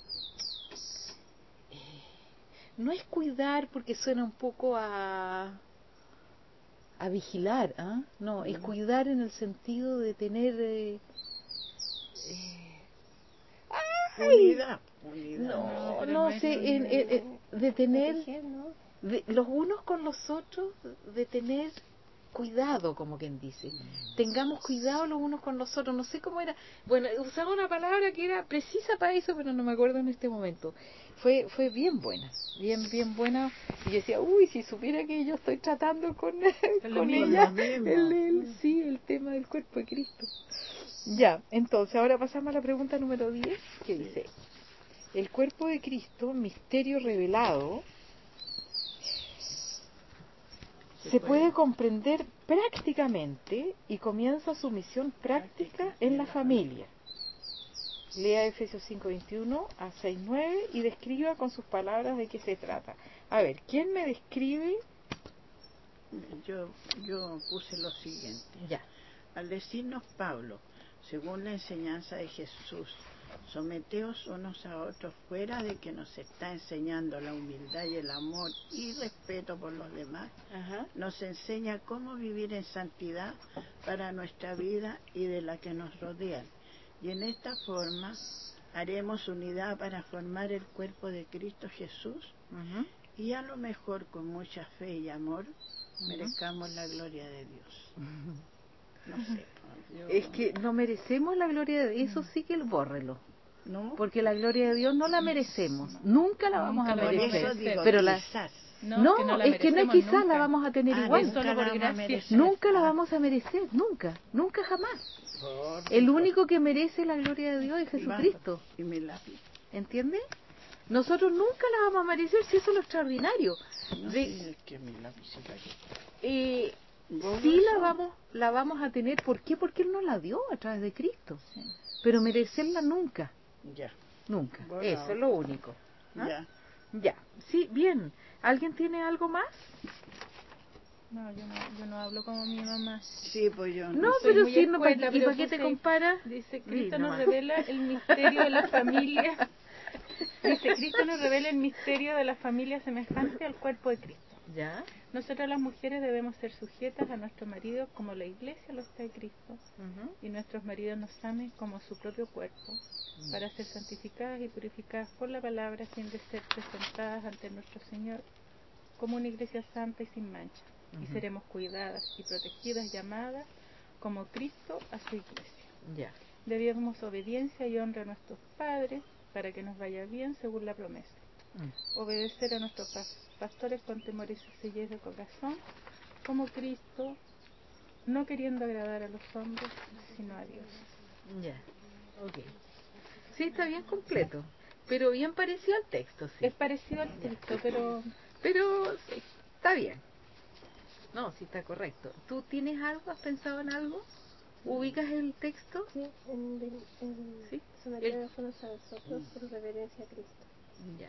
no es cuidar porque suena un poco a a vigilar, ¿ah? No, es cuidar en el sentido de tener eh, eh, ¡ay!
Unidad. Unidad.
No,
No,
pero
no
no es
sé,
lo
en-
mismo.
en- en- de tener
Proteger, ¿no?
de, los unos con los otros, de tener cuidado, como quien dice. Tengamos cuidado los unos con los otros. No sé cómo era. Bueno, usaba una palabra que era precisa para eso, pero no me acuerdo en este momento. Fue fue bien buena, bien bien buena. Y yo decía, uy, si supiera que yo estoy tratando con,
Con
con
lo
ella,
mismo.
el, el- sí, el tema del cuerpo de Cristo. Ya, entonces ahora pasamos a la pregunta número diez, que dice, el cuerpo de Cristo, misterio revelado, se puede comprender prácticamente y comienza su misión práctica en la familia. Lea Efesios cinco veintiuno a seis nueve y describa con sus palabras de qué se trata. A ver, ¿quién me describe?
Yo, yo puse lo siguiente.
Ya.
Al decirnos Pablo, según la enseñanza de Jesús, someteos unos a otros fuera de que nos está enseñando la humildad y el amor y respeto por los demás,
Ajá.
nos enseña cómo vivir en santidad para nuestra vida y de la que nos rodean. Y en esta forma haremos unidad para formar el cuerpo de Cristo Jesús
Ujú.
y a lo mejor con mucha fe y amor
Ujú.
merezcamos la gloria de Dios. No sé. Yo,
Es que no merecemos la gloria de Dios, eso sí que bórrelo.
¿no?
Porque la gloria de Dios no la merecemos, nunca la vamos
Nunca
a
la
Por
vamos a
merecer.
eso
merecer.
digo,
Pero la,
quizás.
No,
no,
que no la
es que no es
merecemos
quizás, la
nunca.
vamos a tener
Ah,
igual.
es
nunca
solo
la
por
vamos a
gracia.
merecer.
Nunca la
Ah,
vamos a merecer, nunca, nunca jamás.
por
El
Dios.
único que merece la gloria de Dios es Jesucristo,
Y mi lápiz.
¿entiende? Nosotros nunca la vamos a merecer, si eso es lo extraordinario.
No
De-
sé, es que mi lápiz se cayó.
eh,
¿Vos
sí la
eso?
vamos, la vamos a tener, ¿por qué? Porque Él nos la dio a través de Cristo,
Sí.
pero merecerla nunca,
Ya,
nunca,
Bueno.
eso es lo único. ¿Ah?
ya.
Ya, sí, bien. ¿Alguien tiene algo más?
No, yo no, yo no hablo como mi mamá.
Sí, pues yo
No,
Soy
pero
muy
sí, no, ¿pa-
escuela,
¿y
pero
para qué te
puse-
compara?
Dice,
Di
Cristo nos
nomás.
revela el misterio de la familia. Dice, Cristo nos revela el misterio de la familia semejante al cuerpo de Cristo.
¿Ya?
Nosotras las mujeres debemos ser sujetas a nuestro marido como la iglesia lo está de Cristo,
Ujú.
y nuestros maridos nos amen como su propio cuerpo, para ser santificadas y purificadas por la palabra, a fin de ser presentadas ante nuestro Señor como una iglesia santa y sin mancha, y
Ujú.
seremos cuidadas y protegidas y amadas como Cristo a su iglesia.
Ya.
Debemos obediencia y honra a nuestros padres para que nos vaya bien según la promesa.
Mm.
Obedecer a nuestros pas- pastores con temor y sencillez de corazón, como Cristo, no queriendo agradar a los hombres, sino a Dios.
Ya. Ok. Sí, está bien completo, pero bien parecido al texto, sí.
Es parecido al texto, pero
Pero sí, está bien. No, sí está correcto. ¿Tú tienes algo? ¿Has pensado en algo? ¿Ubicas el texto?
Sí, en, en, en
Sí.
someteros unos a los otros por reverencia a Cristo.
Ya.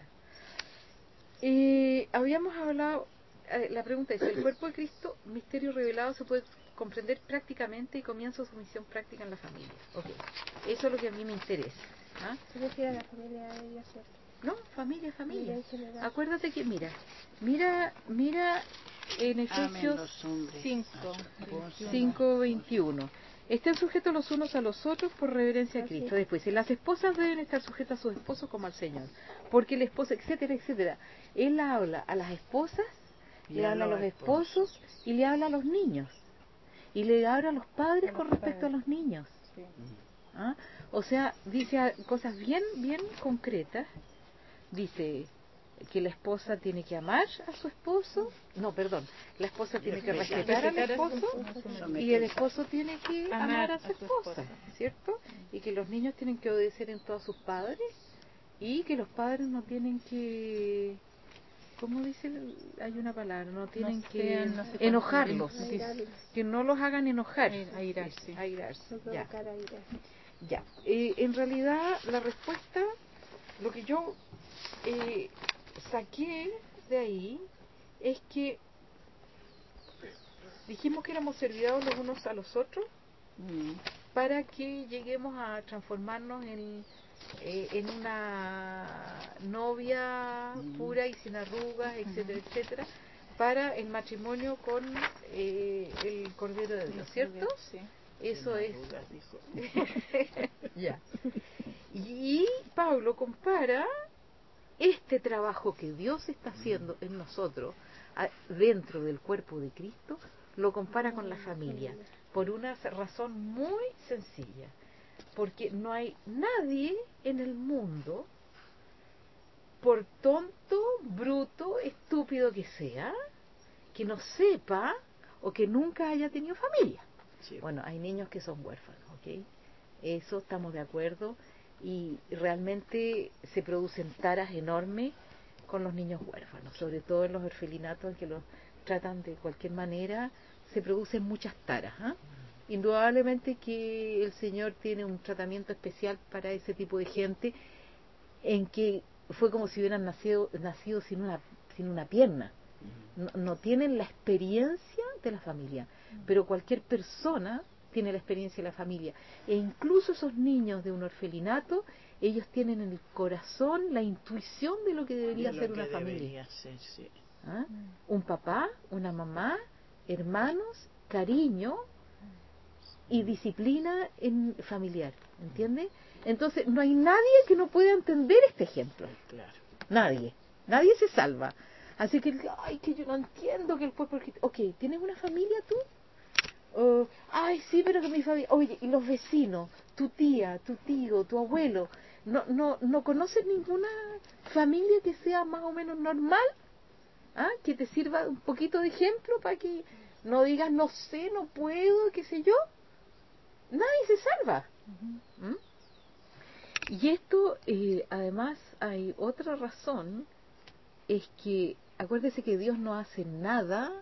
Eh, habíamos hablado, eh, la pregunta es, ¿el cuerpo de Cristo, misterio revelado, se puede comprender prácticamente y comienza su misión práctica en la familia? Ok, eso es lo que a mí me interesa. ¿Ah?
Se refiere a la familia de ella, ¿cierto?
No, familia,
Familia
familia.
en general.
Acuérdate que, mira, mira, mira en
Amen
Efesios
los hombres
cinco,
a su esposa.
cinco veintiuno. Estén sujetos los unos a los otros por reverencia a
Ah,
Cristo.
sí.
Después, las esposas deben estar sujetas a sus esposos como al Señor, porque el esposo, etcétera, etcétera. Él habla a las esposas,
Y
le
a
habla a
los
los esposos y le habla a los niños. Y le habla a los padres
A los
con respecto a
padres.
los niños.
sí.
¿Ah? O sea, dice a- cosas bien, bien concretas. Dice que la esposa tiene que amar a su esposo. No, perdón. La esposa tiene que
Respetar.
respetar al
Respetar a su
esposo.
esposo.
Y el esposo tiene que amar,
Amar
a su
a su
esposa,
esposa.
¿cierto? Y que los niños tienen que obedecer en todo a sus padres. Y que los padres no tienen que... ¿Cómo dice? el- Hay una palabra. No tienen que
sean, no sé cuánto,
enojarlos.
sí.
Airarlos,
Que no los hagan enojar.
Air- airarse.
Airarse,
no
ya.
provocar a ira.
Ya, eh, en realidad la respuesta, lo que yo eh, saqué de ahí es que dijimos que éramos servidos los unos a los otros
Mm.
para que lleguemos a transformarnos en, eh, en una novia
Mm.
pura y sin arrugas, etcétera, etcétera, para el matrimonio con eh, el Cordero de Dios, ¿cierto?
Sí.
Eso
Sin
es.
arrugas, dijo.
Ya. Y Pablo compara este trabajo que Dios está haciendo en nosotros, a- dentro del cuerpo de Cristo, lo compara con la familia, por una razón muy sencilla, porque no hay nadie en el mundo, por tonto, bruto, estúpido que sea, que no sepa o que nunca haya tenido familia.
Sí.
Bueno, hay niños que son huérfanos, ¿ok? Eso estamos de acuerdo, y realmente se producen taras enormes con los niños huérfanos, sobre todo en los orfelinatos en que los tratan de cualquier manera, se producen muchas taras, ¿ah? Indudablemente que el Señor tiene un tratamiento especial para ese tipo de gente, en que fue como si hubieran nacido, nacido sin una, sin una pierna. No, no tienen la experiencia de la familia, pero cualquier persona tiene la experiencia de la familia, e incluso esos niños de un orfelinato, ellos tienen en el corazón la intuición de lo que debería
De lo
ser
que
una familia.
debería ser, sí.
¿Ah? Un papá, una mamá, hermanos, cariño y disciplina en familiar, ¿entiendes? Entonces no hay nadie que no pueda entender este ejemplo.
Claro.
Nadie, nadie se salva. Así que, ay, que yo no entiendo que el cuerpo... Ok, ¿tienes una familia tú? Uh, ay, sí, pero que mi familia... Oye, y los vecinos, tu tía, tu tío, tu abuelo, ¿no, no, no conoces ninguna familia que sea más o menos normal? ¿Ah? Que te sirva un poquito de ejemplo para que no digas, no sé, no puedo, qué sé yo. Nadie se salva. ¿Mm? Y esto, eh, además, hay otra razón, es que acuérdese que Dios no hace nada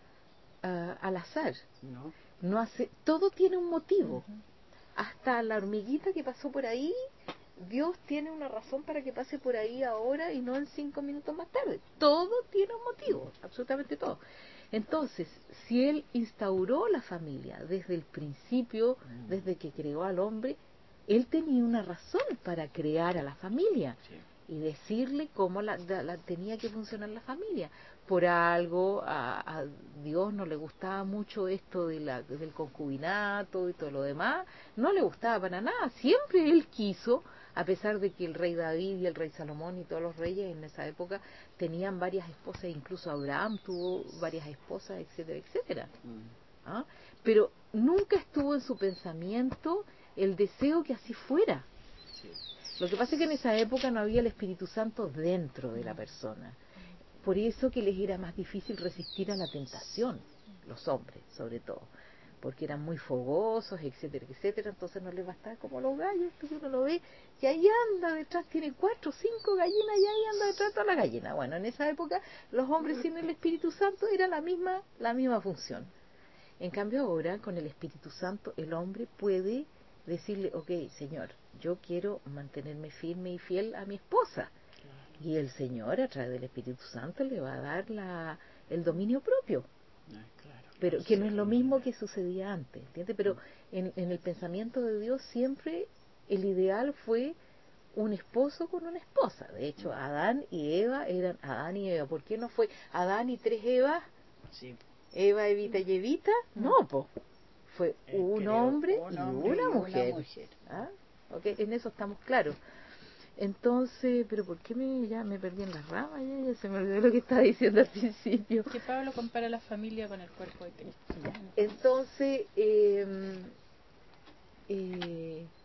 uh, al azar,
¿No?
no hace, todo tiene un motivo. Hasta la hormiguita que pasó por ahí, Dios tiene una razón para que pase por ahí ahora y no en cinco minutos más tarde. Todo tiene un motivo, absolutamente todo. Entonces, si Él instauró la familia desde el principio, desde que creó al hombre, Él tenía una razón para crear a la familia.
Sí.
Y decirle cómo la, la, la tenía que funcionar la familia. Por algo a, a Dios no le gustaba mucho esto de la, del concubinato y todo lo demás, no le gustaba para nada. Siempre Él quiso, a pesar de que el rey David y el rey Salomón y todos los reyes en esa época tenían varias esposas, incluso Abraham tuvo varias esposas, etcétera, etcétera.
Mm.
¿Ah? Pero nunca estuvo en su pensamiento el deseo que así fuera.
Sí.
Lo que pasa es que en esa época no había el Espíritu Santo dentro de la persona. Por eso que les era más difícil resistir a la tentación, los hombres, sobre todo. Porque eran muy fogosos, etcétera, etcétera. Entonces no les bastaba como los gallos, que uno lo ve, y ahí anda detrás, tiene cuatro o cinco gallinas, y ahí anda detrás toda la gallina. Bueno, en esa época los hombres sin el Espíritu Santo era la misma, la misma función. En cambio ahora, con el Espíritu Santo, el hombre puede decirle, ok, Señor, yo quiero mantenerme firme y fiel a mi esposa.
Claro.
Y el Señor, a través del Espíritu Santo, le va a dar la, el dominio propio.
Ah, claro.
Pero
La
que no es lo mismo
serenidad.
que sucedía antes, ¿entiendes? Pero en, en el pensamiento de Dios siempre el ideal fue un esposo con una esposa. De hecho, Adán y Eva eran Adán y Eva. ¿Por qué no fue Adán y tres Evas?
Sí.
Eva, Evita y Evita. No, po. Fue
Él
un
creó
hombre
un
y
hombre
una
y
mujer.
una mujer.
¿Ah? Okay, en eso estamos claros. Entonces, pero ¿por qué me, ya me perdí en las ramas? Ya, ya se me olvidó lo que estaba diciendo al principio.
Que Pablo compara la familia con el cuerpo de Cristo.
Ya. Entonces, eh, eh,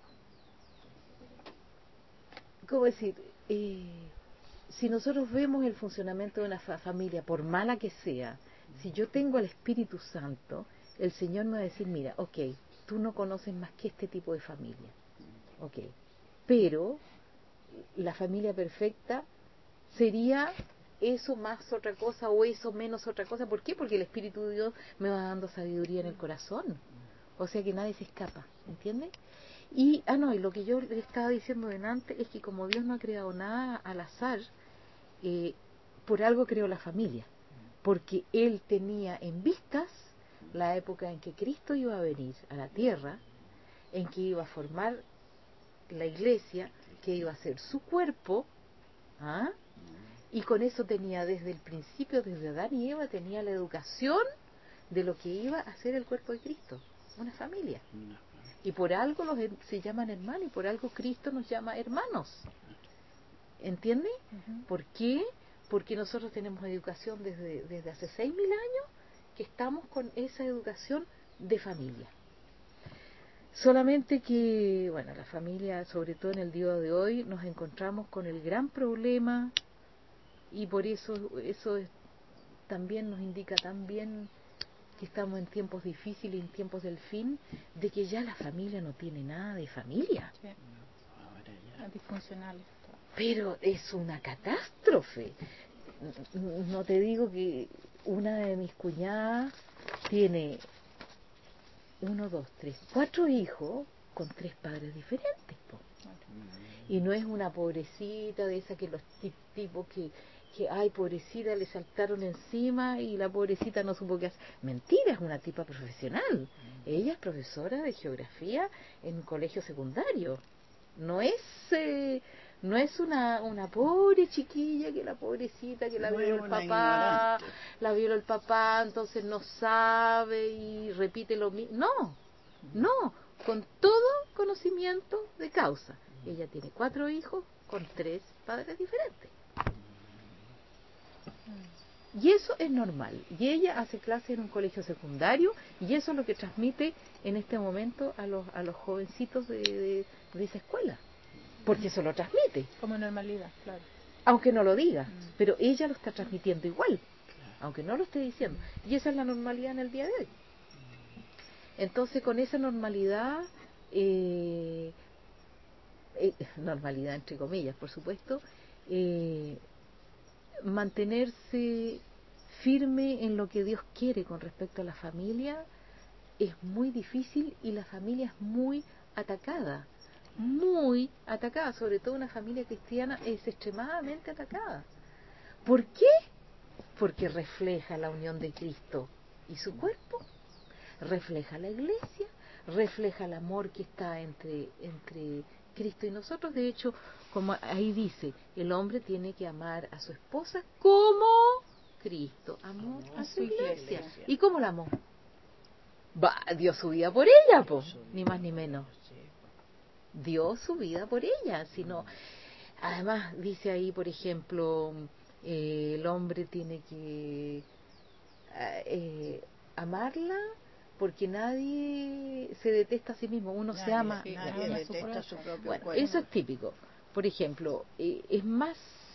¿cómo decir? Eh, si nosotros vemos el funcionamiento de una fa- familia, por mala que sea, si yo tengo al Espíritu Santo, el Señor me va a decir, mira, ok, tú no conoces más que este tipo de familia, ok, pero la familia perfecta sería eso más otra cosa o eso menos otra cosa. ¿Por qué? Porque el Espíritu de Dios me va dando sabiduría en el corazón. O sea que nadie se escapa, ¿entiendes? Y, ah, no, y lo que yo le estaba diciendo delante es que como Dios no ha creado nada al azar, eh, por algo creó la familia, porque Él tenía en vistas la época en que Cristo iba a venir a la tierra, en que iba a formar la iglesia, que iba a ser su cuerpo, ¿ah? Y con eso tenía desde el principio, desde Adán y Eva, tenía la educación de lo que iba a ser el cuerpo de Cristo, una familia. Y por algo los se llaman hermanos, y por algo Cristo nos llama hermanos. ¿Entiende?
Ujú.
¿Por qué? Porque nosotros tenemos educación desde, desde hace seis mil años, que estamos con esa educación de familia. Solamente que, bueno, la familia, sobre todo en el día de hoy, nos encontramos con el gran problema, y por eso eso es, también nos indica también que estamos en tiempos difíciles, en tiempos del fin, de que ya la familia no tiene nada de familia.
Sí.
Ahora ya.
Las disfuncionales.
Pero es una catástrofe. No te digo que una de mis cuñadas tiene uno, dos, tres, cuatro hijos con tres padres diferentes, po. Y no es una pobrecita de esa que los ti- tipos que, que, ay, pobrecita, le saltaron encima y la pobrecita no supo qué hacer. Mentira, es una tipa profesional. Ella es profesora de geografía en un colegio secundario. No es eh, no es una, una pobre chiquilla que la pobrecita que la
No
violó
es
el
una
papá,
ignorante.
la violó el papá, entonces no sabe y repite lo mismo. No, no, con todo conocimiento de causa. Ella tiene cuatro hijos con tres padres diferentes. Y eso es normal. Y ella hace clases en un colegio secundario, y eso es lo que transmite en este momento a los, a los jovencitos de, de, de esa escuela. Porque eso lo transmite,
Como normalidad, claro.
aunque no lo diga.
Mm.
Pero ella lo está transmitiendo igual, aunque no lo esté diciendo. Y esa es la normalidad en el día de hoy. Entonces, con esa normalidad, eh, eh, normalidad entre comillas, por supuesto, eh, mantenerse firme en lo que Dios quiere con respecto a la familia es muy difícil, y la familia es muy atacada, muy atacada, sobre todo una familia cristiana es extremadamente atacada. ¿Por qué? Porque refleja la unión de Cristo y su cuerpo, refleja la iglesia, refleja el amor que está entre, entre Cristo y nosotros. De hecho, como ahí dice, el hombre tiene que amar a su esposa como Cristo amó a su iglesia. ¿Y cómo la amó? Va, dio su vida por ella, po, ni más ni menos. Dio su vida por ella, sino, además dice ahí, por ejemplo, eh, el hombre tiene que eh, amarla, porque nadie se detesta a sí mismo, uno
Nadie,
se ama.
sí,
Nadie
nadie
ama
detesta
su propio.
su propio
Bueno,
cuerpo.
eso es típico. Por ejemplo, eh, es más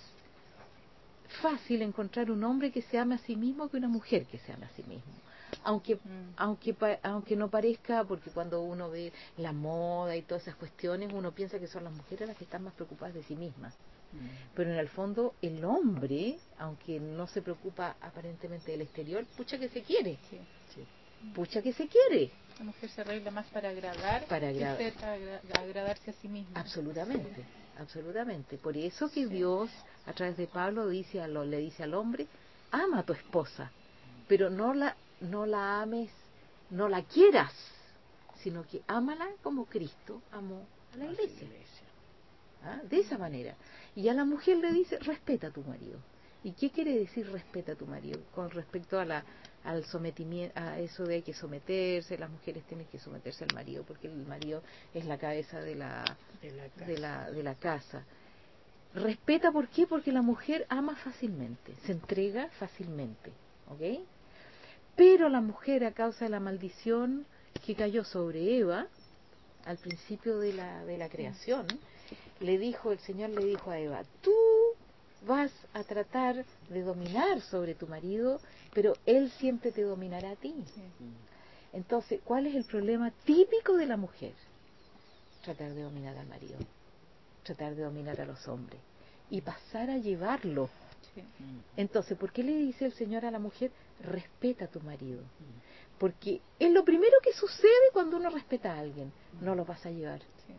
fácil encontrar un hombre que se ame a sí mismo que una mujer que se ame a sí mismo. Aunque,
Mm.
aunque, pa- aunque no parezca, porque cuando uno ve la moda y todas esas cuestiones, uno piensa que son las mujeres las que están más preocupadas de sí mismas.
Mm.
Pero en el fondo, el hombre, aunque no se preocupa aparentemente del exterior, pucha que se quiere,
Sí.
Sí.
pucha que se quiere.
La mujer se arregla más para agradar
Para
que
agra-
ser agra- agradarse a sí misma.
Absolutamente, absolutamente. Por eso que
Sí.
Dios, a través de Pablo, dice a lo, le dice al hombre, ama a tu esposa, pero no la, no la ames, no la quieras, sino que ámala como Cristo amó a la
A su
iglesia.
iglesia.
¿Ah? De esa manera. Y a la mujer le dice, respeta a tu marido. ¿Y qué quiere decir respeta a tu marido? Con respecto a la, al sometimiento, a eso de hay que someterse, las mujeres tienen que someterse al marido, porque el marido es la cabeza de la,
De la casa.
de la, de la casa. Respeta, ¿por qué? Porque la mujer ama fácilmente, se entrega fácilmente, ¿ok? Pero la mujer, a causa de la maldición que cayó sobre Eva, al principio de la, de la creación, le dijo, el Señor le dijo a Eva, tú vas a tratar de dominar sobre tu marido, pero él siempre te dominará a ti.
Sí.
Entonces, ¿cuál es el problema típico de la mujer? Tratar de dominar al marido, tratar de dominar a los hombres y pasar a llevarlo.
Sí.
Mm.
Entonces, ¿por qué le dice el Señor a la mujer, respeta a tu marido? Porque es lo primero que sucede cuando uno respeta a alguien, no lo vas a llevar.
Sí.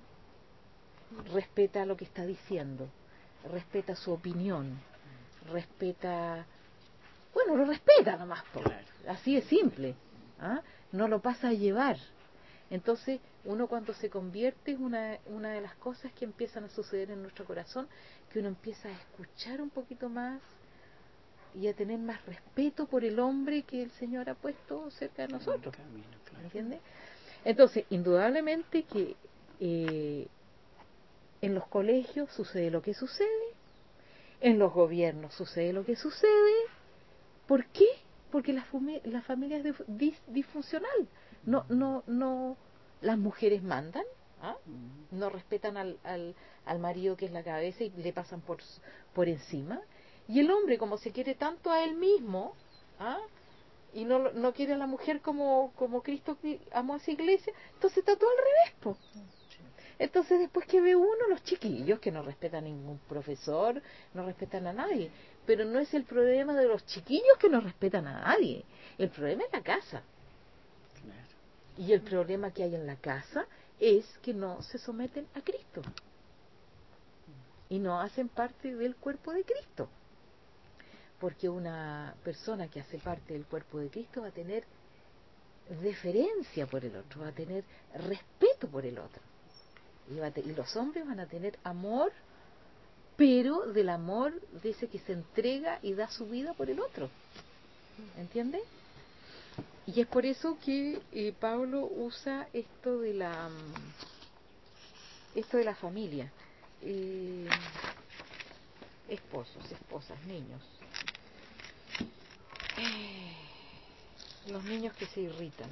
respeta lo que está diciendo, respeta su opinión, respeta, bueno, lo respeta nomás, po.
Claro.
Así es simple, ¿ah? No lo pasa a llevar. Entonces, uno cuando se convierte es una, una de las cosas que empiezan a suceder en nuestro corazón, que uno empieza a escuchar un poquito más y a tener más respeto por el hombre que el Señor ha puesto cerca de nosotros.
Camino, claro.
¿Entiendes? Entonces, indudablemente que eh, en los colegios sucede lo que sucede, en los gobiernos sucede lo que sucede. ¿Por qué? Porque la, fumi- la familia es dif- dis- disfuncional. No, no, no, las mujeres mandan, ¿ah? No respetan al, al, al marido que es la cabeza y le pasan por, por encima. Y el hombre, como se quiere tanto a él mismo, ¿ah? Y no, no quiere a la mujer como, como Cristo amó a su iglesia, entonces está todo al revés, po. Entonces después que ve uno, los chiquillos que no respetan a ningún profesor, no respetan a nadie, pero no es el problema de los chiquillos que no respetan a nadie, el problema es la casa.
Claro.
Y el problema que hay en la casa es que no se someten a Cristo y no hacen parte del cuerpo de Cristo. Porque una persona que hace parte del cuerpo de Cristo va a tener deferencia por el otro, va a tener respeto por el otro. Y, va a te- y los hombres van a tener amor, pero del amor de ese que se entrega y da su vida por el otro. ¿Entiendes? Y es por eso que eh, Pablo usa esto de la mm, esto de la familia. Eh, esposos, esposas, niños. Eh, los niños que se irritan.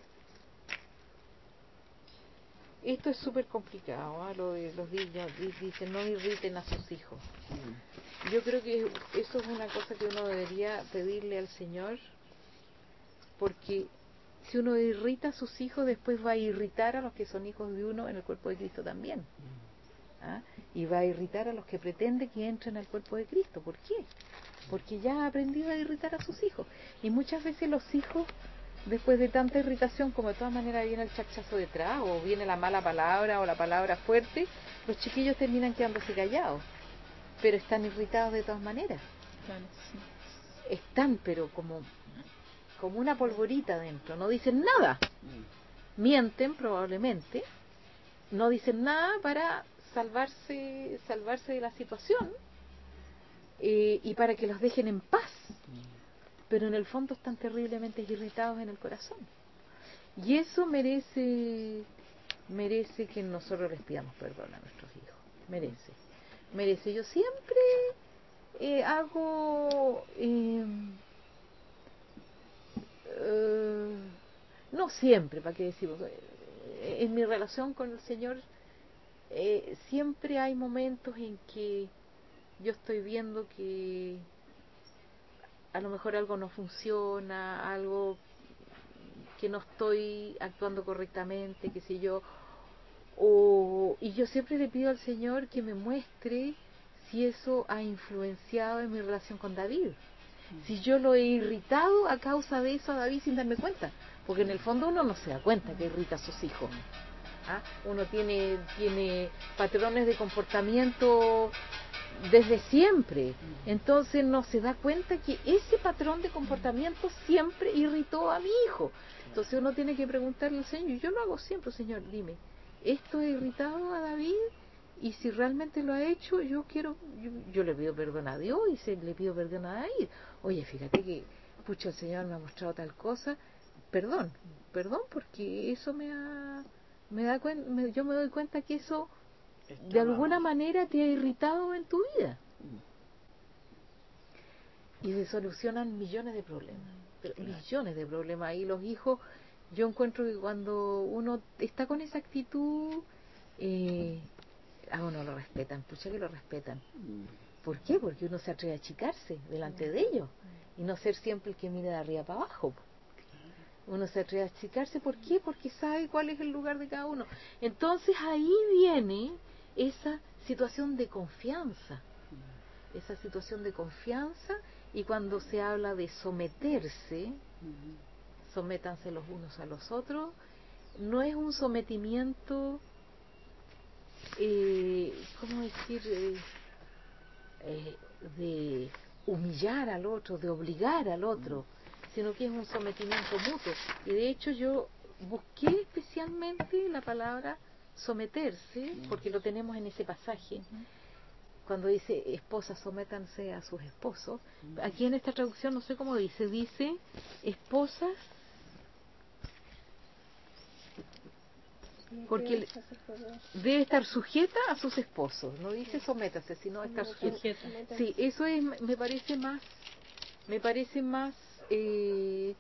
Esto es súper complicado, ¿eh? Lo de los niños, di- dicen no irriten a sus hijos. Yo creo que eso es una cosa que uno debería pedirle al Señor, porque si uno irrita a sus hijos, después va a irritar a los que son hijos de uno en el cuerpo de Cristo también. ¿Ah? Y va a irritar a los que pretende que entren al cuerpo de Cristo. ¿Por qué? Porque ya ha aprendido a irritar a sus hijos. Y muchas veces los hijos, después de tanta irritación, como de todas maneras viene el chachazo detrás, o viene la mala palabra o la palabra fuerte, los chiquillos terminan quedándose callados, pero están irritados de todas maneras.
Claro, sí.
Están, pero como, como una polvorita dentro, no dicen nada. Mienten probablemente, no dicen nada para salvarse, salvarse de la situación, eh, y para que los dejen en paz. Pero en el fondo están terriblemente irritados en el corazón. Y eso merece merece que nosotros les pidamos perdón a nuestros hijos. Merece. Merece. Yo siempre eh, hago... Eh, eh, no siempre, ¿para qué decimos? Eh, en mi relación con el Señor, eh, siempre hay momentos en que yo estoy viendo que a lo mejor algo no funciona, algo que no estoy actuando correctamente, qué sé yo, o, y yo siempre le pido al Señor que me muestre si eso ha influenciado en mi relación con David, si yo lo he irritado a causa de eso a David sin darme cuenta, porque en el fondo uno no se da cuenta que irrita a sus hijos. ¿Ah? Uno tiene, tiene patrones de comportamiento desde siempre, entonces no se da cuenta que ese patrón de comportamiento siempre irritó a mi hijo. Entonces uno tiene que preguntarle al Señor, y yo lo hago siempre, Señor, dime, ¿esto ha irritado a David? Y si realmente lo ha hecho, yo quiero, yo, yo le pido perdón a Dios y se, le pido perdón a David. Oye, fíjate que, pucha, el Señor me ha mostrado tal cosa, perdón, perdón, porque eso me ha, me da cuen, me, yo me doy cuenta que eso de alguna manera te ha irritado en tu vida. Y se solucionan millones de problemas, pero
Claro.
millones de problemas. Y los hijos, yo encuentro que cuando uno está con esa actitud, eh, a uno lo respetan, pucha que lo respetan. ¿Por qué? Porque uno se atreve a achicarse delante de ellos y no ser siempre el que mira de arriba para abajo. Uno se atreve a achicarse, ¿por qué? Porque sabe cuál es el lugar de cada uno. Entonces ahí viene esa situación de confianza, esa situación de confianza, y cuando se habla de someterse, sométanse los unos a los otros, no es un sometimiento eh, ¿cómo decir? Eh, eh, de humillar al otro, de obligar al otro, sino que es un sometimiento mutuo. Y de hecho yo busqué especialmente la palabra someterse, porque lo tenemos en ese pasaje, cuando dice esposas sométanse a sus esposos. Aquí en esta traducción no sé cómo dice, dice esposas, porque debe estar sujeta a sus esposos, no dice sométase, sino estar sujeta. Sí, eso es, me parece más, me parece más eh,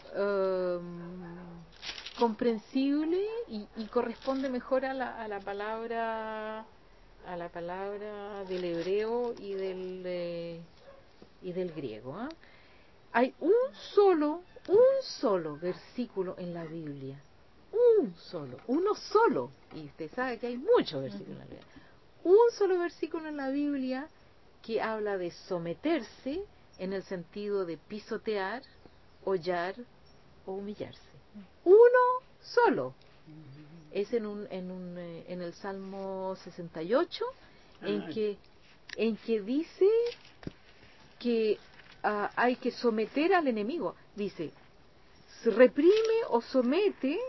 um, comprensible y, y corresponde mejor a la, a la palabra, a la palabra del hebreo y del eh, y del griego. ¿eh? Hay un solo, un solo versículo en la Biblia. Un solo, uno solo, y usted sabe que hay muchos versículos en la Biblia, un solo versículo en la Biblia que habla de someterse en el sentido de pisotear, hollar o humillarse. Uno solo. Es en un, en un, eh, en el Salmo sesenta y ocho, en que, en que dice que uh, hay que someter al enemigo. Dice, reprime o somete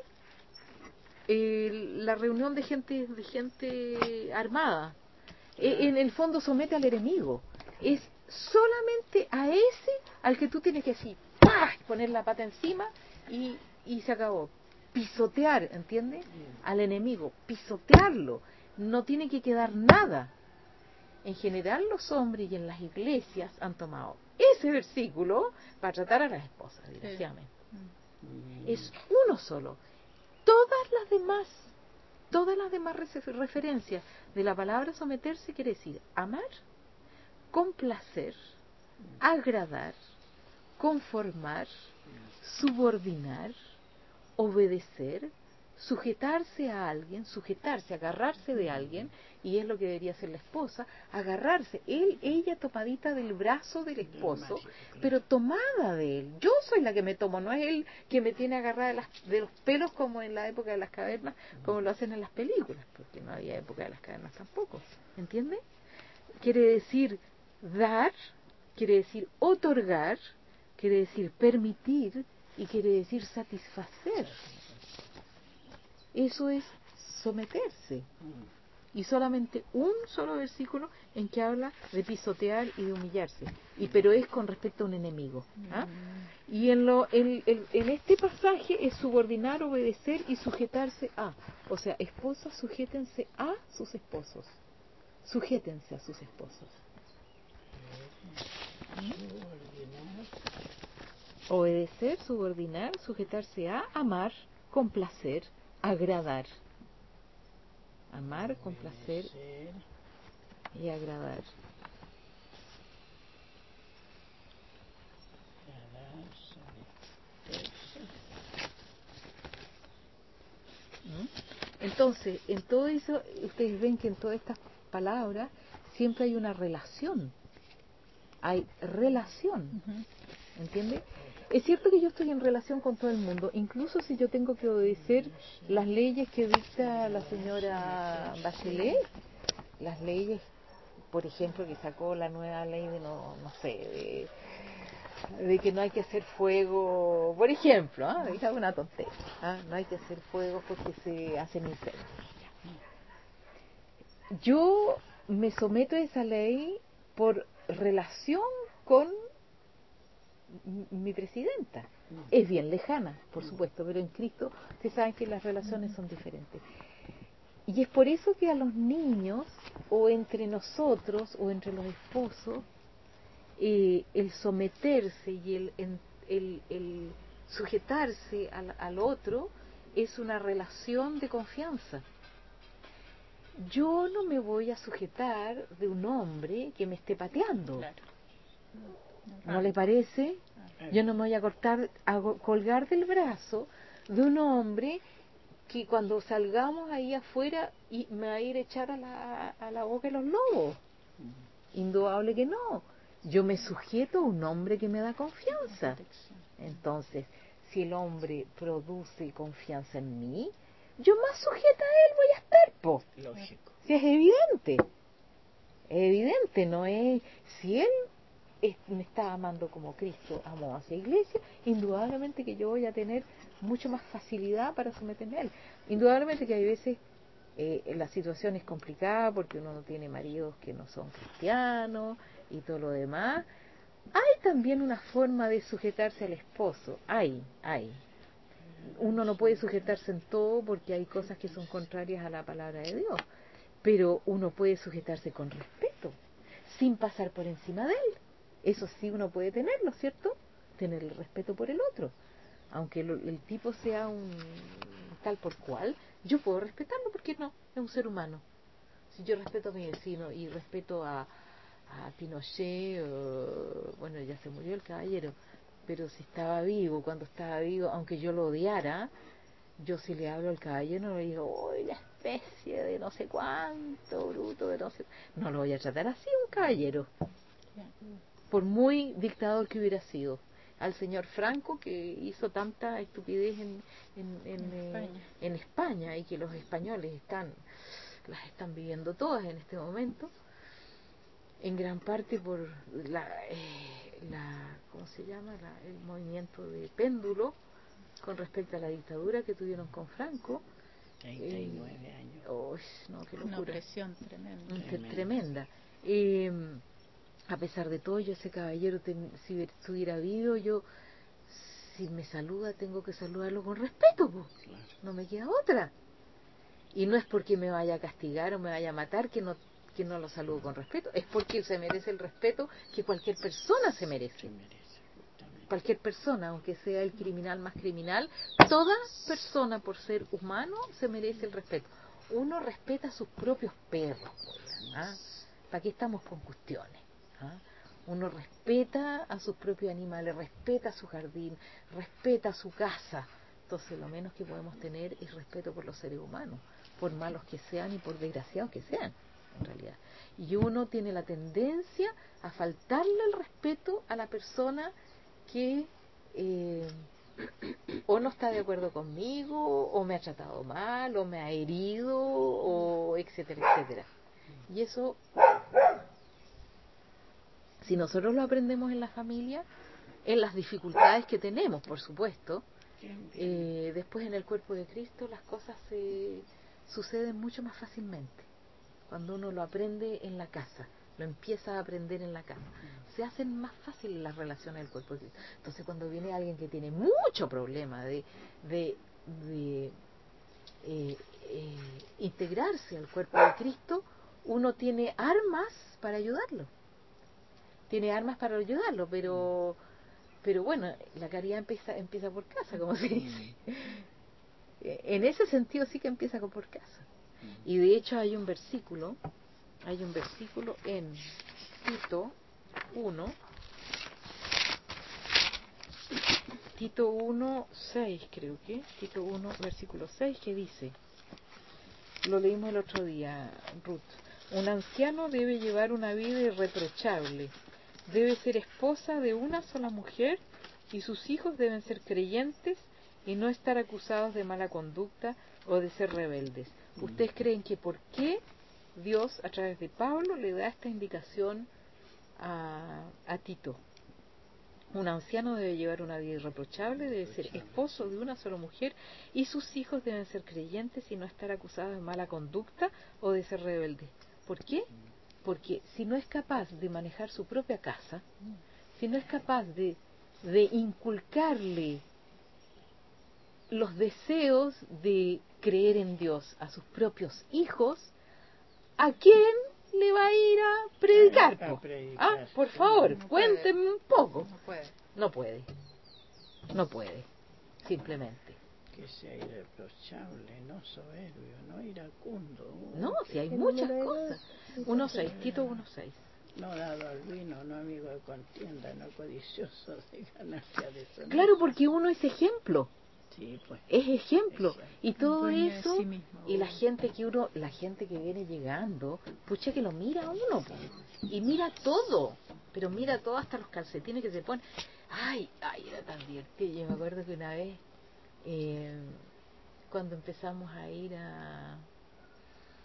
Eh, la reunión de gente de gente armada. Eh, en el fondo somete al enemigo. Es solamente a ese al que tú tienes que decir, ¡pah!, poner la pata encima y, y se acabó. Pisotear, ¿entiendes? Al enemigo, pisotearlo. No tiene que quedar nada. En general los hombres y en las iglesias han tomado ese versículo para tratar a las esposas, desgraciadamente. Sí. Es uno solo. Todas las demás, todas las demás referencias de la palabra someterse quiere decir amar, complacer, agradar, conformar, subordinar, obedecer, sujetarse a alguien, sujetarse, agarrarse de alguien, y es lo que debería hacer la esposa, agarrarse, él, ella topadita del brazo del esposo, pero tomada de él. Yo soy la que me tomo, no es él que me tiene agarrada de, las, de los pelos como en la época de las cavernas, como lo hacen en las películas, porque no había época de las cavernas tampoco, ¿entiende? Quiere decir dar, quiere decir otorgar, quiere decir permitir y quiere decir satisfacer. Eso es someterse. Y solamente un solo versículo en que habla de pisotear y de humillarse, y pero es con respecto a un enemigo. ¿ah? Y en, lo, en, en, en este pasaje es subordinar, obedecer y sujetarse a. O sea, esposas, sujétense a sus esposos. Sujétense a sus esposos. ¿Mm? Obedecer, subordinar, sujetarse a, amar, complacer, agradar. Amar, complacer y agradar. Entonces, en todo eso, ustedes ven que en todas estas palabras siempre hay una relación. Hay relación. ¿Entiende? Es cierto que yo estoy en relación con todo el mundo, incluso si yo tengo que obedecer las leyes que dicta la señora Bachelet, las leyes, por ejemplo, que sacó la nueva ley de, no, no sé, de, de que no hay que hacer fuego, por ejemplo, ¿eh? Es una tontería, ¿eh? No hay que hacer fuego porque se hacen incendios. Yo me someto a esa ley por relación con mi presidenta. Es bien lejana, por supuesto, pero en Cristo ustedes saben que las relaciones son diferentes. Y es por eso que a los niños, o entre nosotros, o entre los esposos, eh, el someterse y el, el, el sujetarse al, al otro es una relación de confianza. Yo no me voy a sujetar de un hombre que me esté pateando. Claro. ¿No le parece? Yo no me voy a cortar, a colgar del brazo de un hombre que cuando salgamos ahí afuera y me va a ir a echar a la, a la boca de los lobos. Indudable que no. Yo me sujeto a un hombre que me da confianza. Entonces, si el hombre produce confianza en mí, yo más sujeta a él voy a estar. po.
Lógico.
Si es evidente, es evidente, no es, si él es- me está amando como Cristo amó hacia la iglesia, indudablemente que yo voy a tener mucho más facilidad para someterme a él. Indudablemente que hay veces eh, la situación es complicada porque uno no tiene maridos que no son cristianos y todo lo demás. Hay también una forma de sujetarse al esposo, hay, hay. Uno no puede sujetarse en todo porque hay cosas que son contrarias a la palabra de Dios, pero uno puede sujetarse con respeto, sin pasar por encima de él. Eso sí uno puede tenerlo, ¿cierto? Tener el respeto por el otro. Aunque el, el tipo sea un tal por cual, yo puedo respetarlo porque no, es un ser humano. Si yo respeto a mi vecino y respeto a, a Pinochet, o, bueno, ya se murió el caballero, pero si estaba vivo, cuando estaba vivo, aunque yo lo odiara, yo si le hablo al caballero le digo, uy, la especie de no sé cuánto, bruto de no sé, no lo voy a tratar así un caballero, por muy dictador que hubiera sido. Al señor Franco, que hizo tanta estupidez en, en, en,
En
eh,
España.
en España, y que los españoles están las están viviendo todas en este momento, en gran parte por la, eh, la ¿cómo se llama? La, el movimiento de péndulo con respecto a la dictadura que tuvieron con Franco.
treinta y nueve años.
Oh, no, qué
Una
locura.
opresión tremenda.
Mm,
Tremenda.
tremenda. Eh, a pesar de todo, yo ese caballero, ten, si estuviera vivo, yo, si me saluda, tengo que saludarlo con respeto, po.
Claro.
No me queda otra. Y no es porque me vaya a castigar o me vaya a matar que no que no lo saludo con respeto, es porque se merece el respeto que cualquier persona se merece.
Se merece, justamente.
Cualquier persona, aunque sea el criminal más criminal, toda persona por ser humano se merece el respeto. Uno respeta a sus propios perros, ¿ah? ¿Para qué estamos con cuestiones? ¿Ah? Uno respeta a sus propios animales, respeta su jardín, respeta su casa. Entonces lo menos que podemos tener es respeto por los seres humanos, por malos que sean y por desgraciados que sean, en realidad. Y uno tiene la tendencia a faltarle el respeto a la persona que eh, o no está de acuerdo conmigo, o me ha tratado mal, o me ha herido, o etcétera, etcétera. Y eso, si nosotros lo aprendemos en la familia, en las dificultades que tenemos, por supuesto,
Bien, bien.
eh, después en el cuerpo de Cristo las cosas se suceden mucho más fácilmente. Cuando uno lo aprende en la casa, lo empieza a aprender en la casa, se hacen más fáciles las relaciones del cuerpo de Cristo. Entonces cuando viene alguien que tiene mucho problema de, de, de eh, eh, integrarse al cuerpo de Cristo, uno tiene armas para ayudarlo. Tiene armas para ayudarlo, pero pero bueno, la caridad empieza empieza por casa, como se dice. En ese sentido sí que empieza por casa. Y de hecho hay un versículo, hay un versículo en Tito uno, Tito uno, seis creo que, Tito uno, versículo seis, que dice, lo leímos el otro día, Ruth, un anciano debe llevar una vida irreprochable, debe ser esposa de una sola mujer y sus hijos deben ser creyentes y no estar acusados de mala conducta o de ser rebeldes. ¿Ustedes creen que por qué Dios a través de Pablo le da esta indicación a, a Tito? Un anciano debe llevar una vida irreprochable, debe ser esposo de una sola mujer y sus hijos deben ser creyentes y no estar acusados de mala conducta o de ser rebeldes. ¿Por qué? Porque si no es capaz de manejar su propia casa, si no es capaz de, de inculcarle los deseos de creer en Dios a sus propios hijos, ¿a quién le va a ir a predicar?
A
po?
predicar,
Ah, por favor,
No puede.
cuéntenme un poco.
No puede.
No puede, no puede, simplemente.
Que sea irreprochable, no soberbio, no iracundo.
No, si hay
El
muchas
número
cosas.
dos,
uno seis, Tito uno seis.
No dado al vino, no amigo de contienda, no codicioso de ganancia deshonesta.
Claro, porque uno es ejemplo,
Sí, pues.
es ejemplo.
Ejemplo.
Y todo
Dueño de
eso,
sí mismo.
y la gente que uno, la gente que viene llegando, pucha que lo mira a uno, po. Y mira todo, pero mira todo hasta los calcetines que se ponen. Ay, ay, era tan divertido. Yo me acuerdo que una vez, eh, cuando empezamos a ir a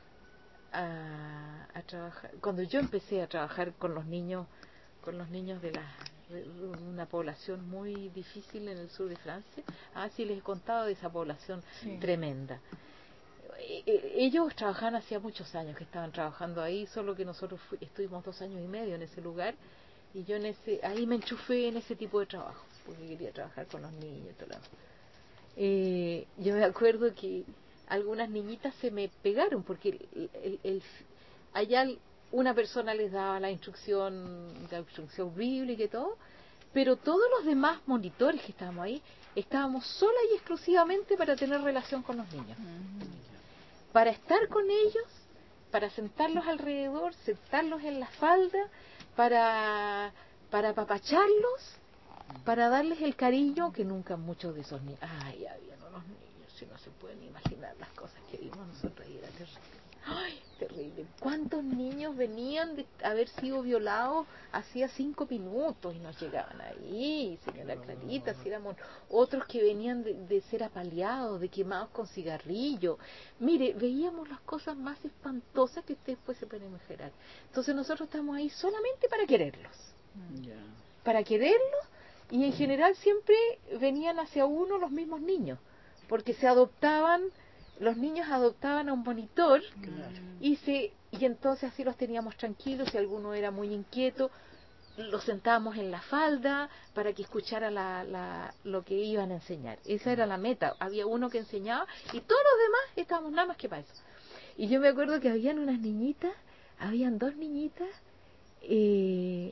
a, a trabajar, cuando yo empecé a trabajar con los niños, con los niños de, la, de una población muy difícil en el sur de Francia, ah, sí les he contado de esa población
Sí.
tremenda. Ellos trabajaban hacía muchos años que estaban trabajando ahí, solo que nosotros fu- estuvimos dos años y medio en ese lugar, y yo en ese ahí me enchufé en ese tipo de trabajo, porque quería trabajar con los niños y todo lo demás. Eh, yo me acuerdo que algunas niñitas se me pegaron, porque el, el, el, allá una persona les daba la instrucción, la instrucción bíblica y todo, pero todos los demás monitores que estábamos ahí, estábamos sola y exclusivamente para tener relación con los niños. Para estar con ellos, para sentarlos alrededor, sentarlos en la falda, para, para apapacharlos, para darles el cariño que nunca muchos de esos niños... Ay, habían unos niños, si no se pueden imaginar las cosas que vimos nosotros ahí, era terrible. Ay, terrible. ¿Cuántos niños venían de haber sido violados hacía cinco minutos y nos llegaban ahí, señora Clarita? Si éramos otros que venían de, de ser apaleados, de quemados con cigarrillo. Mire, veíamos las cosas más espantosas que ustedes después se pueden imaginar. Entonces nosotros estamos ahí solamente para quererlos.
Ya.
Para quererlos, y en general siempre venían hacia uno los mismos niños, porque se adoptaban, los niños adoptaban a un monitor,
Claro.
y se y entonces así los teníamos tranquilos. Si alguno era muy inquieto, lo sentábamos en la falda para que escuchara la, la, lo que iban a enseñar. Esa era la meta. Había uno que enseñaba y todos los demás estábamos nada más que para eso. Y yo me acuerdo que habían unas niñitas, habían dos niñitas, eh,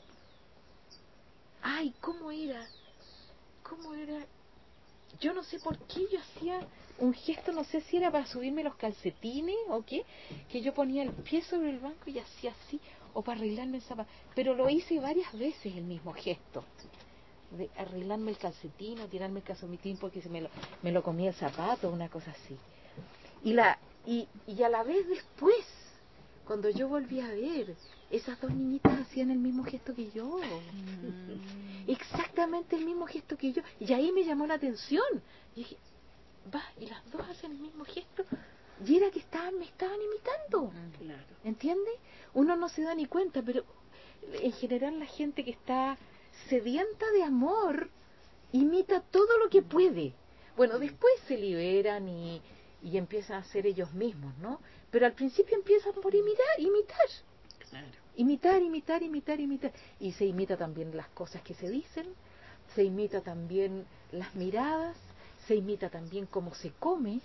ay, ¿cómo era? ¿Cómo era? Yo no sé por qué yo hacía un gesto, no sé si era para subirme los calcetines o qué, que yo ponía el pie sobre el banco y hacía así, o para arreglarme el zapato, pero lo hice varias veces el mismo gesto, de arreglarme el calcetín o tirarme el calcetín porque se me lo, me lo comía el zapato, una cosa así. Y, la, y, y a la vez después, cuando yo volví a ver, esas dos niñitas hacían el mismo gesto que yo. Mm. Exactamente el mismo gesto que yo. Y ahí me llamó la atención. Y dije, va, y las dos hacen el mismo gesto. Y era que estaban, me estaban imitando.
Claro.
¿Entiende? Uno no se da ni cuenta, pero en general la gente que está sedienta de amor imita todo lo que puede. Bueno, después se liberan y, y empiezan a ser ellos mismos, ¿no? Pero al principio empiezan por imitar, imitar.
Claro.
Imitar, imitar, imitar, imitar. Y se imita también las cosas que se dicen, se imita también las miradas, se imita también cómo se come.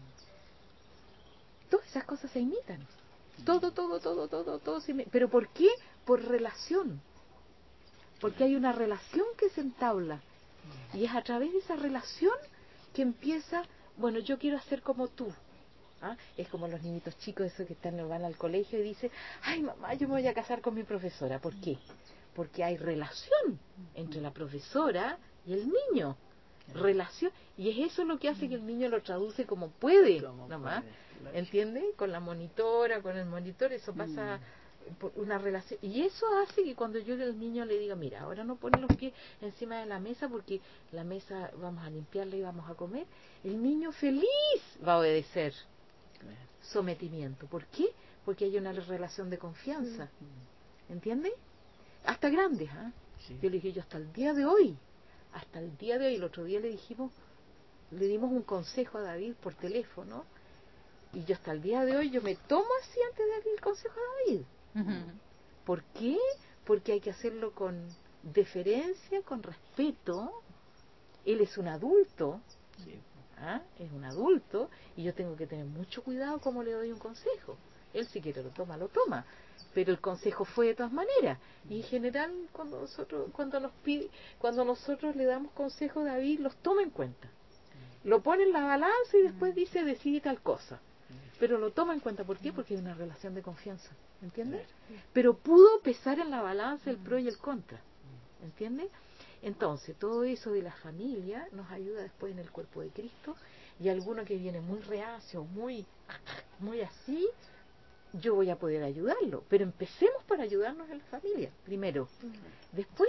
Todas esas cosas se imitan. Todo, todo, todo, todo, todo se imita. ¿Pero por qué? Por relación. Porque hay una relación que se entabla. Y es a través de esa relación que empieza, bueno, yo quiero hacer como tú. ¿Ah? Es como los niñitos chicos esos que están, van al colegio y dicen, ay mamá, yo me voy a casar con mi profesora. ¿Por qué? Porque hay relación entre la profesora y el niño. Relación. Y es eso lo que hace que el niño lo traduce como puede,
Como
nomás.
puede, claro.
¿Entiende? Con la monitora, con el monitor, eso pasa por una relación. Y eso hace que cuando yo al niño le diga, mira, ahora no pones los pies encima de la mesa porque la mesa vamos a limpiarla y vamos a comer, el niño feliz va a obedecer. Sometimiento. ¿Por qué? Porque hay una relación de confianza. ¿Entiende? Hasta grandes, ¿ah?
Sí.
Yo le dije, yo hasta el día de hoy, hasta el día de hoy, el otro día le dijimos, le dimos un consejo a David por teléfono, y yo hasta el día de hoy yo me tomo así antes de darle el consejo a David. Uh-huh. ¿Por qué? Porque hay que hacerlo con deferencia, con respeto. Él es un adulto. Sí. ¿Ah? Es un adulto y yo tengo que tener mucho cuidado cómo le doy un consejo. Él si quiere lo toma, lo toma, pero el consejo fue de todas maneras. Y en general cuando nosotros cuando nos pide, cuando nosotros le damos consejos, David los toma en cuenta, lo pone en la balanza y después dice decide tal cosa, pero lo toma en cuenta. ¿Por qué? Porque hay una relación de confianza, ¿entiendes? Pero pudo pesar en la balanza el pro y el contra, ¿entiendes? Entonces, todo eso de la familia nos ayuda después en el cuerpo de Cristo. Y alguno que viene muy reacio, muy, muy así, yo voy a poder ayudarlo. Pero empecemos por ayudarnos en la familia, primero. Después,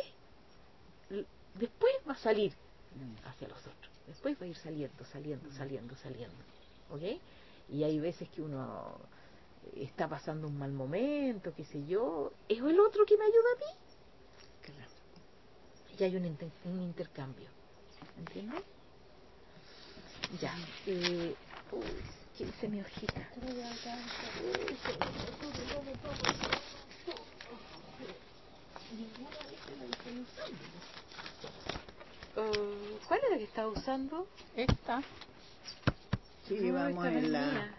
después va a salir hacia los otros. Después va a ir saliendo, saliendo, saliendo, saliendo. ¿Ok? Y hay veces que uno está pasando un mal momento, qué sé yo, es el otro que me ayuda a mí.
Claro.
Y hay un, inter- un intercambio, ¿entiendes? Ya. Eh, uy, ¿qué dice mi hojita? Uh, ¿Cuál era la que estaba usando?
Esta.
Sí,
No,
vamos
esta no es
en la...
mía.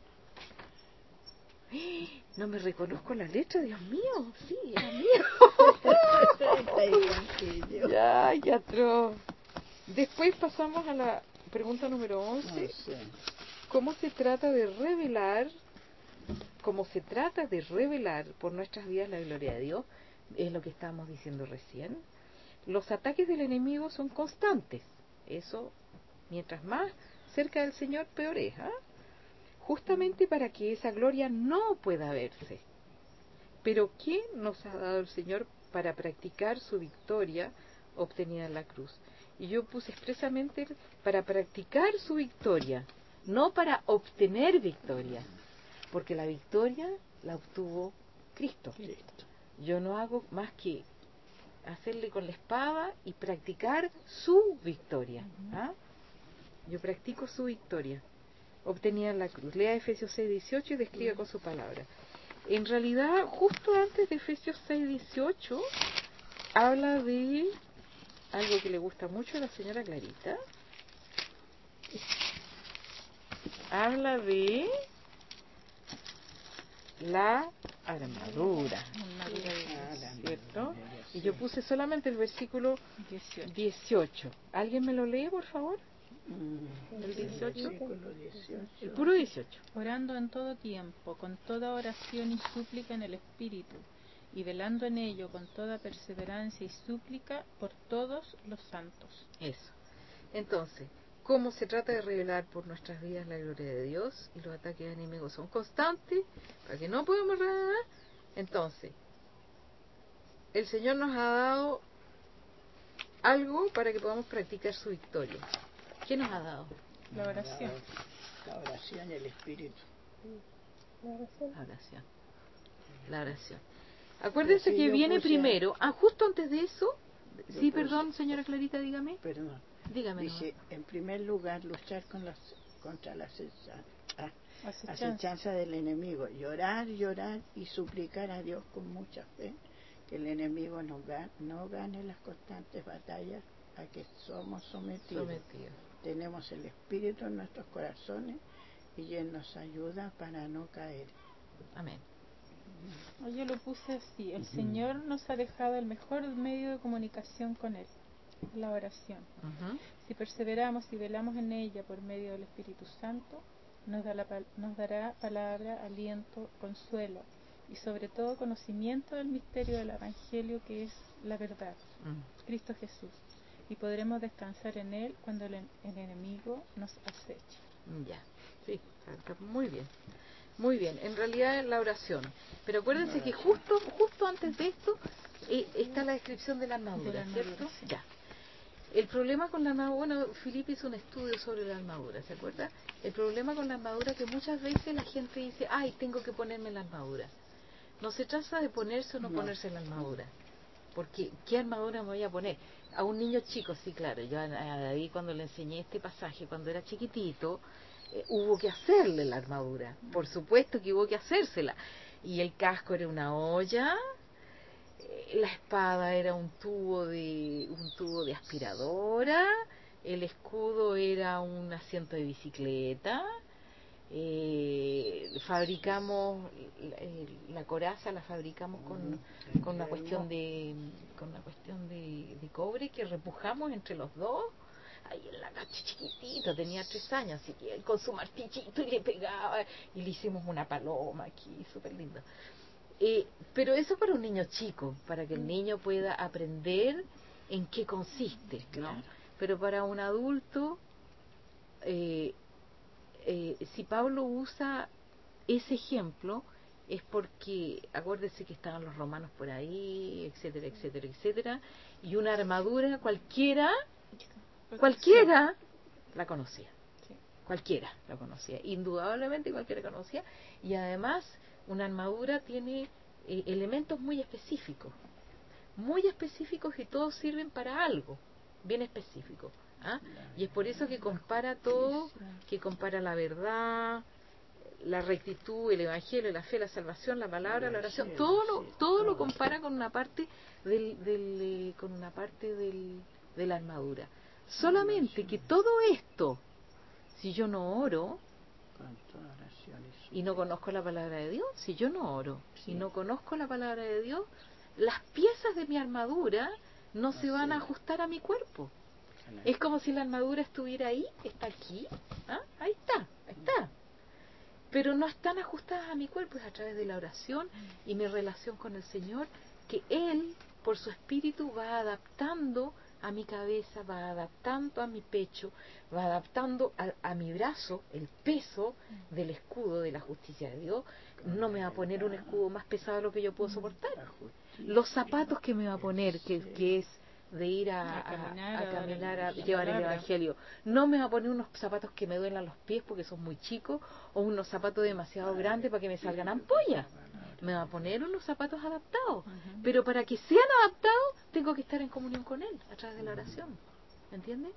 No me reconozco la letra, Dios mío. Sí, era mía.
Está igual que yo.
Ya, ya atro. Después pasamos a la pregunta número
No
once.
sé.
¿Cómo se trata de revelar, cómo se trata de revelar por nuestras vidas la gloria de Dios? Es lo que estábamos diciendo recién. Los ataques del enemigo son constantes. Eso, mientras más cerca del Señor, peor es, ¿ah? Justamente para que esa gloria no pueda verse. Pero ¿qué nos ha dado el Señor para practicar su victoria obtenida en la cruz? Y yo puse expresamente para practicar su victoria, no para obtener victoria, porque la victoria la obtuvo Cristo.
Listo.
Yo no hago más que hacerle con la espada y practicar su victoria. ¿Ah? Yo practico su victoria obtenida en la cruz. Lea Efesios seis dieciocho y describe con su palabra. En realidad, justo antes de Efesios seis dieciocho, habla de algo que le gusta mucho a la señora Clarita. Habla de la armadura,
Ah, la
¿cierto?
mía, ya
Y
sé.
yo puse solamente el versículo
dieciocho.
dieciocho. ¿Alguien me lo lee, por favor?
Mm,
El dieciocho.
versículo dieciocho.
El puro dieciocho.
Orando en todo tiempo, con toda oración y súplica en el Espíritu, y velando en ello con toda perseverancia y súplica por todos los santos.
Eso. Entonces, ¿cómo se trata de revelar por nuestras vidas la gloria de Dios? Y los ataques enemigos son constantes, para que no podamos revelar. Entonces, el Señor nos ha dado algo para que podamos practicar su victoria. ¿Qué nos ha dado?
La oración.
La oración y el espíritu.
La oración.
La oración. La oración. Acuérdense
Pero sí,
que
yo
viene
puse-
primero. Ah, justo antes de eso.
Yo
Sí,
puse-
perdón, señora Clarita, dígame.
Perdón.
Dígame.
Dije, en primer lugar, luchar con las, contra la acecha- ah,
Acechanza.
acechanza del enemigo. Llorar, llorar y suplicar a Dios con mucha fe que el enemigo no, ga- no gane las constantes batallas a que somos sometidos.
Sometido.
Tenemos el Espíritu en nuestros corazones y Él nos ayuda para no caer.
Amén.
Yo lo puse así: el Señor nos ha dejado el mejor medio de comunicación con Él, la oración.
Ujú.
Si perseveramos y velamos en ella por medio del Espíritu Santo, nos, da la pal- nos dará palabra, aliento, consuelo y sobre todo conocimiento del misterio del Evangelio, que es la verdad,
Mm.
Cristo Jesús, y podremos descansar en Él cuando el, en- el enemigo nos aceche.
Ya, sí, está muy bien, muy bien. En realidad es la oración. Pero acuérdense
La
que
oración.
justo justo antes de esto eh, está la descripción de la armadura,
De la armadura,
¿cierto?
sí.
Ya. El problema con la armadura, bueno, Filipe hizo un estudio sobre la armadura, ¿se acuerda? El problema con la armadura es que muchas veces la gente dice, ay, tengo que ponerme la armadura. No se trata de ponerse o no,
No.
ponerse la armadura. Porque, ¿qué armadura me voy a poner? A un niño chico, sí, claro. Yo a a David, cuando le enseñé este pasaje, cuando era chiquitito, eh, hubo que hacerle la armadura. Por supuesto que hubo que hacérsela. Y el casco era una olla, eh, la espada era un tubo de un tubo de aspiradora, el escudo era un asiento de bicicleta. Eh, fabricamos eh, la coraza, la fabricamos con, con una cuestión de con una cuestión de, de cobre que repujamos entre los dos. Ahí en la cacha chiquitito, tenía tres años, así que él con su martillito y le pegaba y le hicimos una paloma aquí, súper lindo. Eh, pero eso para un niño chico, para que el niño pueda aprender en qué consiste, ¿no?
Claro.
Pero para un adulto, eh, eh, si Pablo usa ese ejemplo, es porque, acuérdese que estaban los romanos por ahí, etcétera, etcétera, etcétera, y una armadura cualquiera, cualquiera la conocía.
Sí.
cualquiera lo conocía, indudablemente cualquiera lo conocía, y además una armadura tiene eh, elementos muy específicos, muy específicos y todos sirven para algo bien específico, ¿ah? Y es por eso que compara todo, que compara la verdad, la rectitud, el evangelio, la fe, la salvación, la palabra, la oración, todo lo, todo lo compara con una parte del, del eh, con una parte del, de la armadura. Solamente que todo esto, si yo no oro y no conozco la palabra de Dios, si yo no oro y no conozco la palabra de Dios, las piezas de mi armadura no se van a ajustar a mi cuerpo. Es como si la armadura estuviera ahí, está aquí, ¿ah? Ahí está, ahí está. Pero no están ajustadas a mi cuerpo, es a través de la oración y mi relación con el Señor, que Él, por su Espíritu, va adaptando a mi cabeza, va adaptando a mi pecho, va adaptando a, a mi brazo el peso del escudo de la justicia de Dios. No me va a poner un escudo más pesado de lo que yo puedo soportar. Los zapatos que me va a poner, que, que es de ir a, a caminar, a, a, caminar, a llevar el Evangelio, no me va a poner unos zapatos que me duelan los pies porque son muy chicos, o unos zapatos demasiado grandes para que me salgan ampollas. Me va a poner unos zapatos adaptados, uh-huh. Pero para que sean adaptados tengo que estar en comunión con Él a través de la oración, ¿entiendes?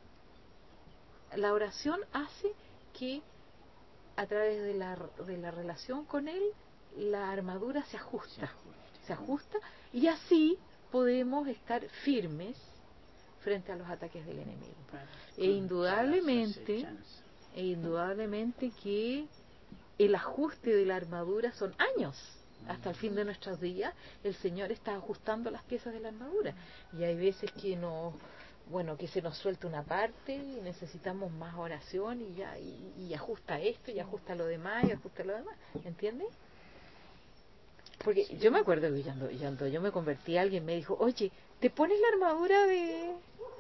La oración hace que a través de la, de la relación con Él la armadura se ajusta, se ajusta y así podemos estar firmes frente a los ataques del enemigo. E indudablemente, e indudablemente que el ajuste de la armadura son años. Hasta el fin de nuestros días el Señor está ajustando las piezas de la armadura. Y hay veces que nos, bueno, que se nos suelta una parte y necesitamos más oración y ya y, y ajusta esto y ajusta lo demás y ajusta lo demás. ¿Entiendes? Porque yo me acuerdo que cuando, cuando yo me convertí, alguien me dijo, oye, ¿te pones la armadura de...?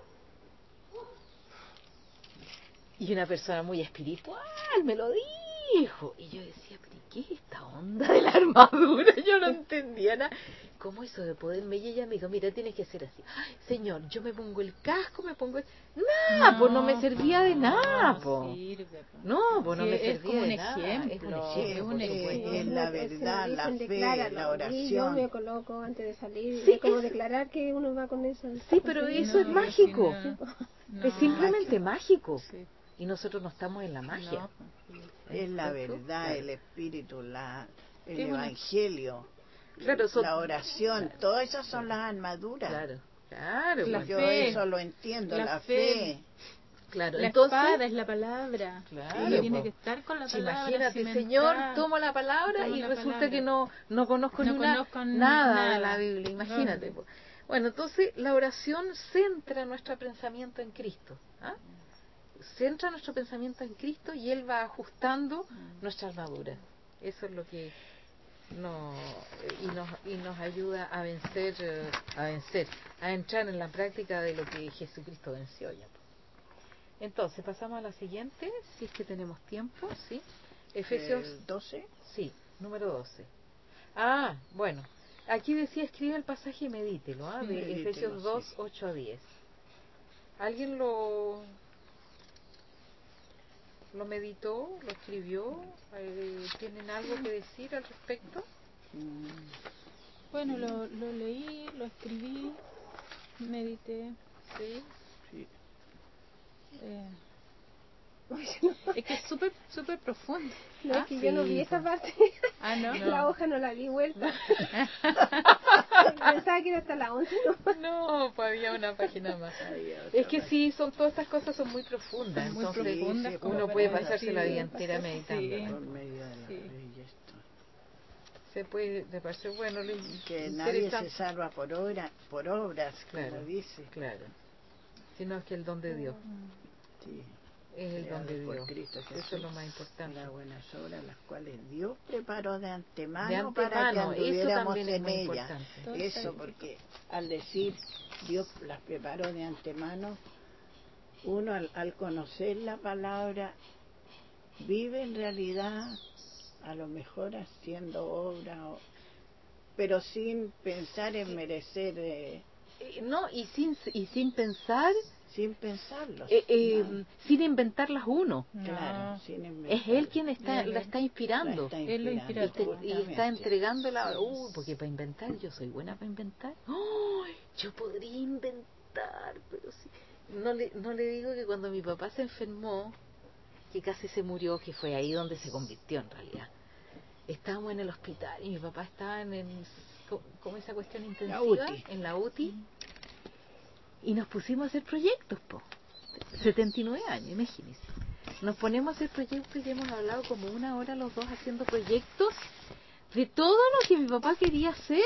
Y una persona muy espiritual me lo dijo. Y yo decía, ¿pero qué es esta onda de la armadura? Yo no entendía nada. ¿Cómo eso de poderme? Y ella me dijo, mira, tienes que hacer así. Ay, Señor, yo me pongo el casco, me pongo... El... Nada, no, pues no me servía de nada, pues. No, pues no me servía de nada. Es un ejemplo.
Es un ejemplo. Es la verdad, la fe, la oración.
Yo me coloco antes de salir.
Sí,
es como
es...
declarar que uno va con eso.
Sí, pero eso no, es mágico. Sí, no. Es simplemente mágico. Sí. Y nosotros no estamos en la magia.
No, es la verdad, claro. El espíritu, la, el es evangelio, una... claro, son... la oración, claro, todas esas son claro. Las armaduras.
Claro, claro.
La yo fe, eso lo entiendo, la, la fe. fe.
Claro, la entonces, espada es la palabra.
Claro,
sí, tiene que estar con la palabra.
Imagínate,
cimentada.
Señor, tomo la palabra
tomo
y
la
resulta
palabra.
que no no conozco,
no
ni una,
conozco
nada,
nada
de la Biblia. Imagínate.
¿Dónde?
Bueno, entonces la oración centra nuestro pensamiento en Cristo. ¿Ah? Centra nuestro pensamiento en Cristo y Él va ajustando mm. nuestra armadura. Eso es lo que no y nos y nos ayuda a vencer a vencer a entrar en la práctica de lo que Jesucristo venció ya. Entonces pasamos a la siguiente, si es que tenemos tiempo, sí. Efesios
eh, doce.
Sí, número doce. Ah, bueno. Aquí decía escribe el pasaje y medítelo, ¿ah? Sí, de medítelo, Efesios dos, sí. ocho a diez. ¿Alguien lo lo meditó, lo escribió? Eh, ¿Tienen algo que decir al respecto?
Bueno, lo, lo leí, lo escribí, medité.
Sí.
Sí.
Eh, es que es súper súper profundo.
No, ah, es que sí, yo no vi esa parte.
Ah, ¿no?
La
no.
hoja no la di vuelta. Pensaba que era hasta la once.
No, no pues había una página más. Es que sí, son todas estas cosas son muy profundas.
Son muy
entonces
profundas.
Sí,
uno puede pasarse la vida entera meditando.
Sí. Por medio de la sí. fe y esto.
Se puede, me parece bueno. Lo
que nadie se salva por, obra, por obras,
claro,
como dice.
Claro. Sino es que el don de Dios.
Sí.
Es el don de Dios.
Cristo Jesús,
eso es lo más importante.
Las buenas obras, las cuales Dios preparó de antemano,
de antemano
para que anduviéramos
eso
en ella.
Importante.
Eso, porque al decir Dios las preparó de antemano, uno al, al conocer la palabra vive en realidad a lo mejor haciendo obra, o, pero sin pensar en merecer. Eh,
no, y sin y sin pensar
sin pensarlo.
eh, eh,
no.
sin inventarlas uno.
Claro,
No.
sin
Es
inventarlo.
él quien está,
Él,
la
él.
está inspirando.
La está
Él lo inspira
Y, te-
todo.
y está
justamente.
entregándola. Uh, porque para inventar, yo soy buena para inventar. ¡Ay! Yo podría inventar, pero sí. No le, no le digo que cuando mi papá se enfermó, que casi se murió, que fue ahí donde se convirtió en realidad. Estábamos en el hospital y mi papá estaba en el, co- ¿cómo esa cuestión intensiva?
U T I.
En la U T I. Y nos pusimos a hacer proyectos, po. setenta y nueve años, imagínense. Nos ponemos a hacer proyectos y hemos hablado como una hora los dos haciendo proyectos de todo lo que mi papá quería hacer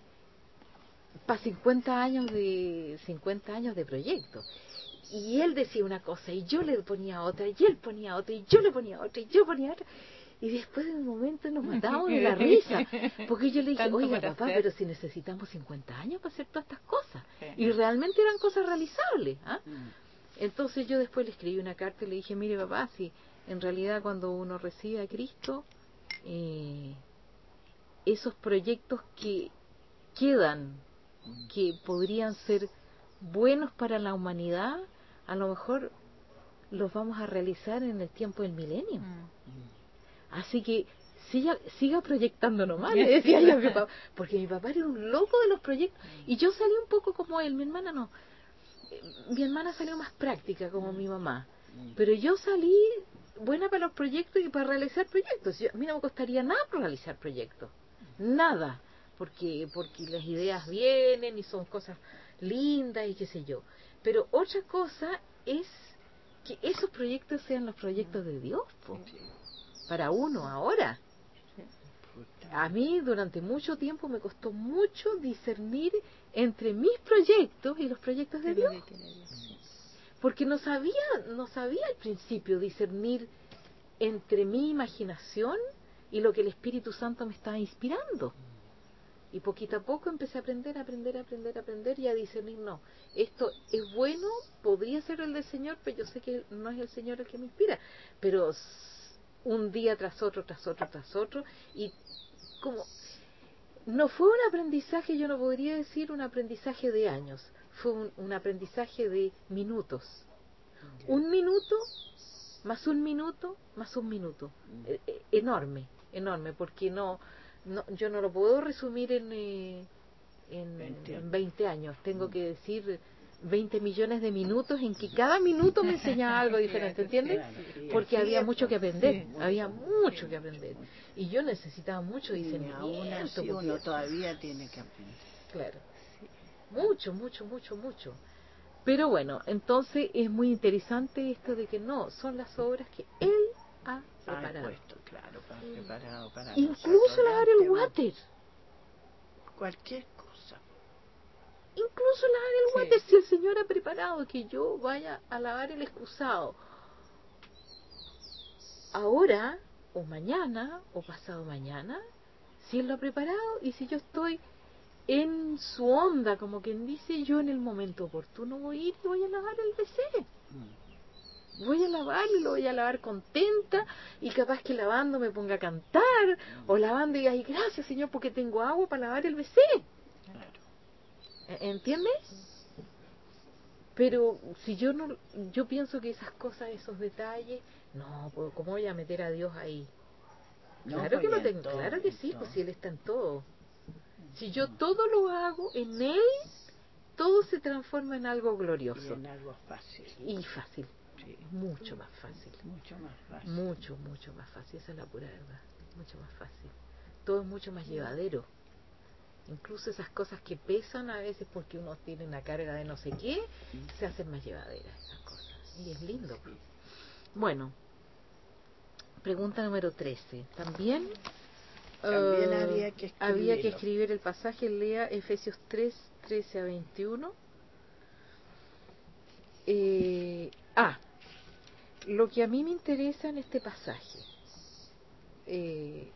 para cincuenta años de cincuenta años de proyecto. Y él decía una cosa y yo le ponía otra y él ponía otra y yo le ponía otra y yo ponía otra. Y después de un momento nos matábamos de la risa, porque yo le dije,
Tanto
oiga
para
papá,
hacer.
pero si necesitamos cincuenta años para hacer todas estas cosas.
Sí.
Y realmente eran cosas realizables. ¿Ah?
Mm.
Entonces yo después le escribí una carta y le dije, mire papá, si en realidad cuando uno recibe a Cristo, eh, esos proyectos que quedan, que podrían ser buenos para la humanidad, a lo mejor los vamos a realizar en el tiempo del milenio.
Mm.
Así que siga, siga proyectando nomás, le decía yo a mi papá, porque mi papá era un loco de los proyectos, y yo salí un poco como él, mi hermana no. Eh, Mi hermana salió más práctica como mi mamá, pero yo salí buena para los proyectos y para realizar proyectos. Yo- a mí no me costaría nada realizar proyectos, nada, porque porque las ideas vienen y son cosas lindas y qué sé yo. Pero otra cosa es que esos proyectos sean los proyectos de Dios, po, para uno ahora. A mí durante mucho tiempo me costó mucho discernir entre mis proyectos y los proyectos de
¿Qué es lo
Dios,
que quiere Dios? Sí.
porque no sabía, no sabía al principio discernir entre mi imaginación y lo que el Espíritu Santo me estaba inspirando. Y poquito a poco empecé a aprender, a aprender, a aprender, a aprender y a discernir, no, esto es bueno, podría ser el del Señor, pero yo sé que no es el Señor el que me inspira. Pero s- un día tras otro, tras otro, tras otro, y como no fue un aprendizaje, yo no podría decir un aprendizaje de años, fue un, un aprendizaje de minutos. Un minuto, más un minuto, más un minuto. Eh, eh, enorme, enorme, porque no, no yo no lo puedo resumir en, eh, en,
veinte
en
años.
veinte años. Tengo que decir veinte millones de minutos en que cada minuto me enseñaba algo diferente, ¿entiendes?
Claro, y
Porque
así
había
es,
mucho
po.
que aprender,
Sí,
había
mucho,
mucho
mucho,
que aprender.
mucho.
Y yo necesitaba mucho
Y aún
discernimiento.
así
porque-
uno todavía tiene que aprender.
Claro, mucho, mucho, mucho, mucho. Pero bueno, entonces es muy interesante esto de que no, son las obras que Él ha
Ha
preparado.
puesto, claro, para, preparado para
Incluso
nosotros. de
lavar el
antemano.
water.
Cualquier cosa.
Incluso lavar el
Sí.
water, si el Señor ha preparado que yo vaya a lavar el excusado ahora, o mañana, o pasado mañana, si Él lo ha preparado, y si yo estoy en su onda, como quien dice, yo en el momento oportuno voy a ir y voy a lavar el V C. Voy a lavarlo y lo voy a lavar contenta, y capaz que lavando me ponga a cantar, o lavando y diga, ay, gracias Señor porque tengo agua para lavar el V C.
Claro.
¿E- ¿Entiendes? Pero si yo no, yo pienso que esas cosas, esos detalles, no, pues, ¿cómo voy a meter a Dios ahí?
No,
Claro que
pues,
lo
y en
tengo,
todo,
claro que
en
sí,
todo.
pues si Él está en todo. Si yo todo lo hago en Él, todo se transforma en algo
Y
glorioso
en algo fácil.
y fácil,
Sí,
mucho más fácil.
mucho más fácil.
Mucho, mucho más fácil, esa es la pura verdad, mucho más fácil. Todo es mucho más llevadero. Incluso esas cosas que pesan a veces porque uno tiene una carga de no sé qué, se hacen más llevaderas esas cosas. Y es lindo.
Sí.
Bueno, pregunta número trece. También,
También
eh,
había que
había que
escribirlo.
escribir el pasaje, lea Efesios tres, trece a veintiuno. Eh, ah, lo que a mí me interesa en este pasaje, eh,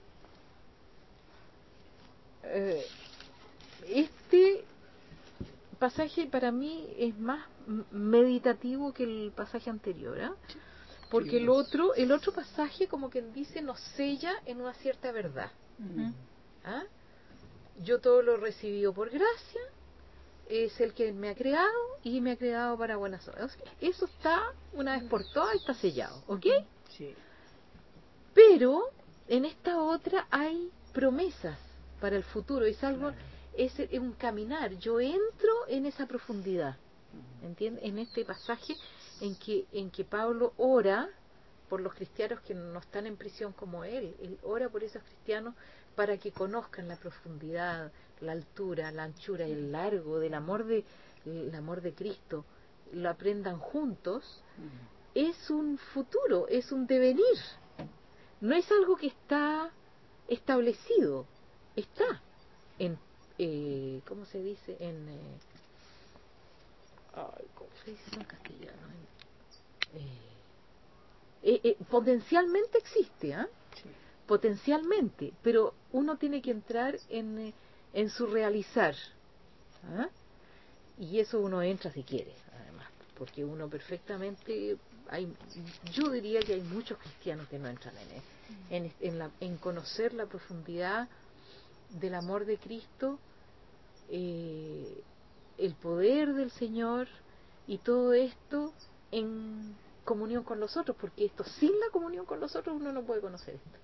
eh, este pasaje para mí es más m- meditativo que el pasaje anterior, ¿ah? Porque
Sí.
el otro, el otro pasaje, como quien dice, nos sella en una cierta verdad.
Ujú.
¿Ah? Yo todo lo he recibido por gracia, es el que me ha creado y me ha creado para buenas obras. Eso está, una vez por todas, está sellado, ¿ok?
Sí.
Pero en esta otra hay promesas para el futuro, es algo,
Claro.
es, es un caminar. Yo entro en esa profundidad, ¿entiendes? En este pasaje en que, en que Pablo ora por los cristianos que no están en prisión como él. Él ora por esos cristianos para que conozcan la profundidad, la altura, la anchura y el largo del amor de, el amor de Cristo, lo aprendan juntos. Es un futuro, es un devenir. No es algo que está establecido, está en, eh, ¿cómo se dice? En, eh, ay, ¿cómo se dice en castellano? En, eh, eh, eh, potencialmente existe, ¿ah? ¿eh?
Sí.
Potencialmente, pero uno tiene que entrar en, eh, en su realizar, ¿ah? Y eso uno entra si quiere, además, porque uno perfectamente, hay, yo diría que hay muchos cristianos que no entran en, en, en, la, en conocer la profundidad del amor de Cristo, eh, el poder del Señor y todo esto en comunión con los otros, porque esto sin la comunión con los otros uno no puede conocer esto.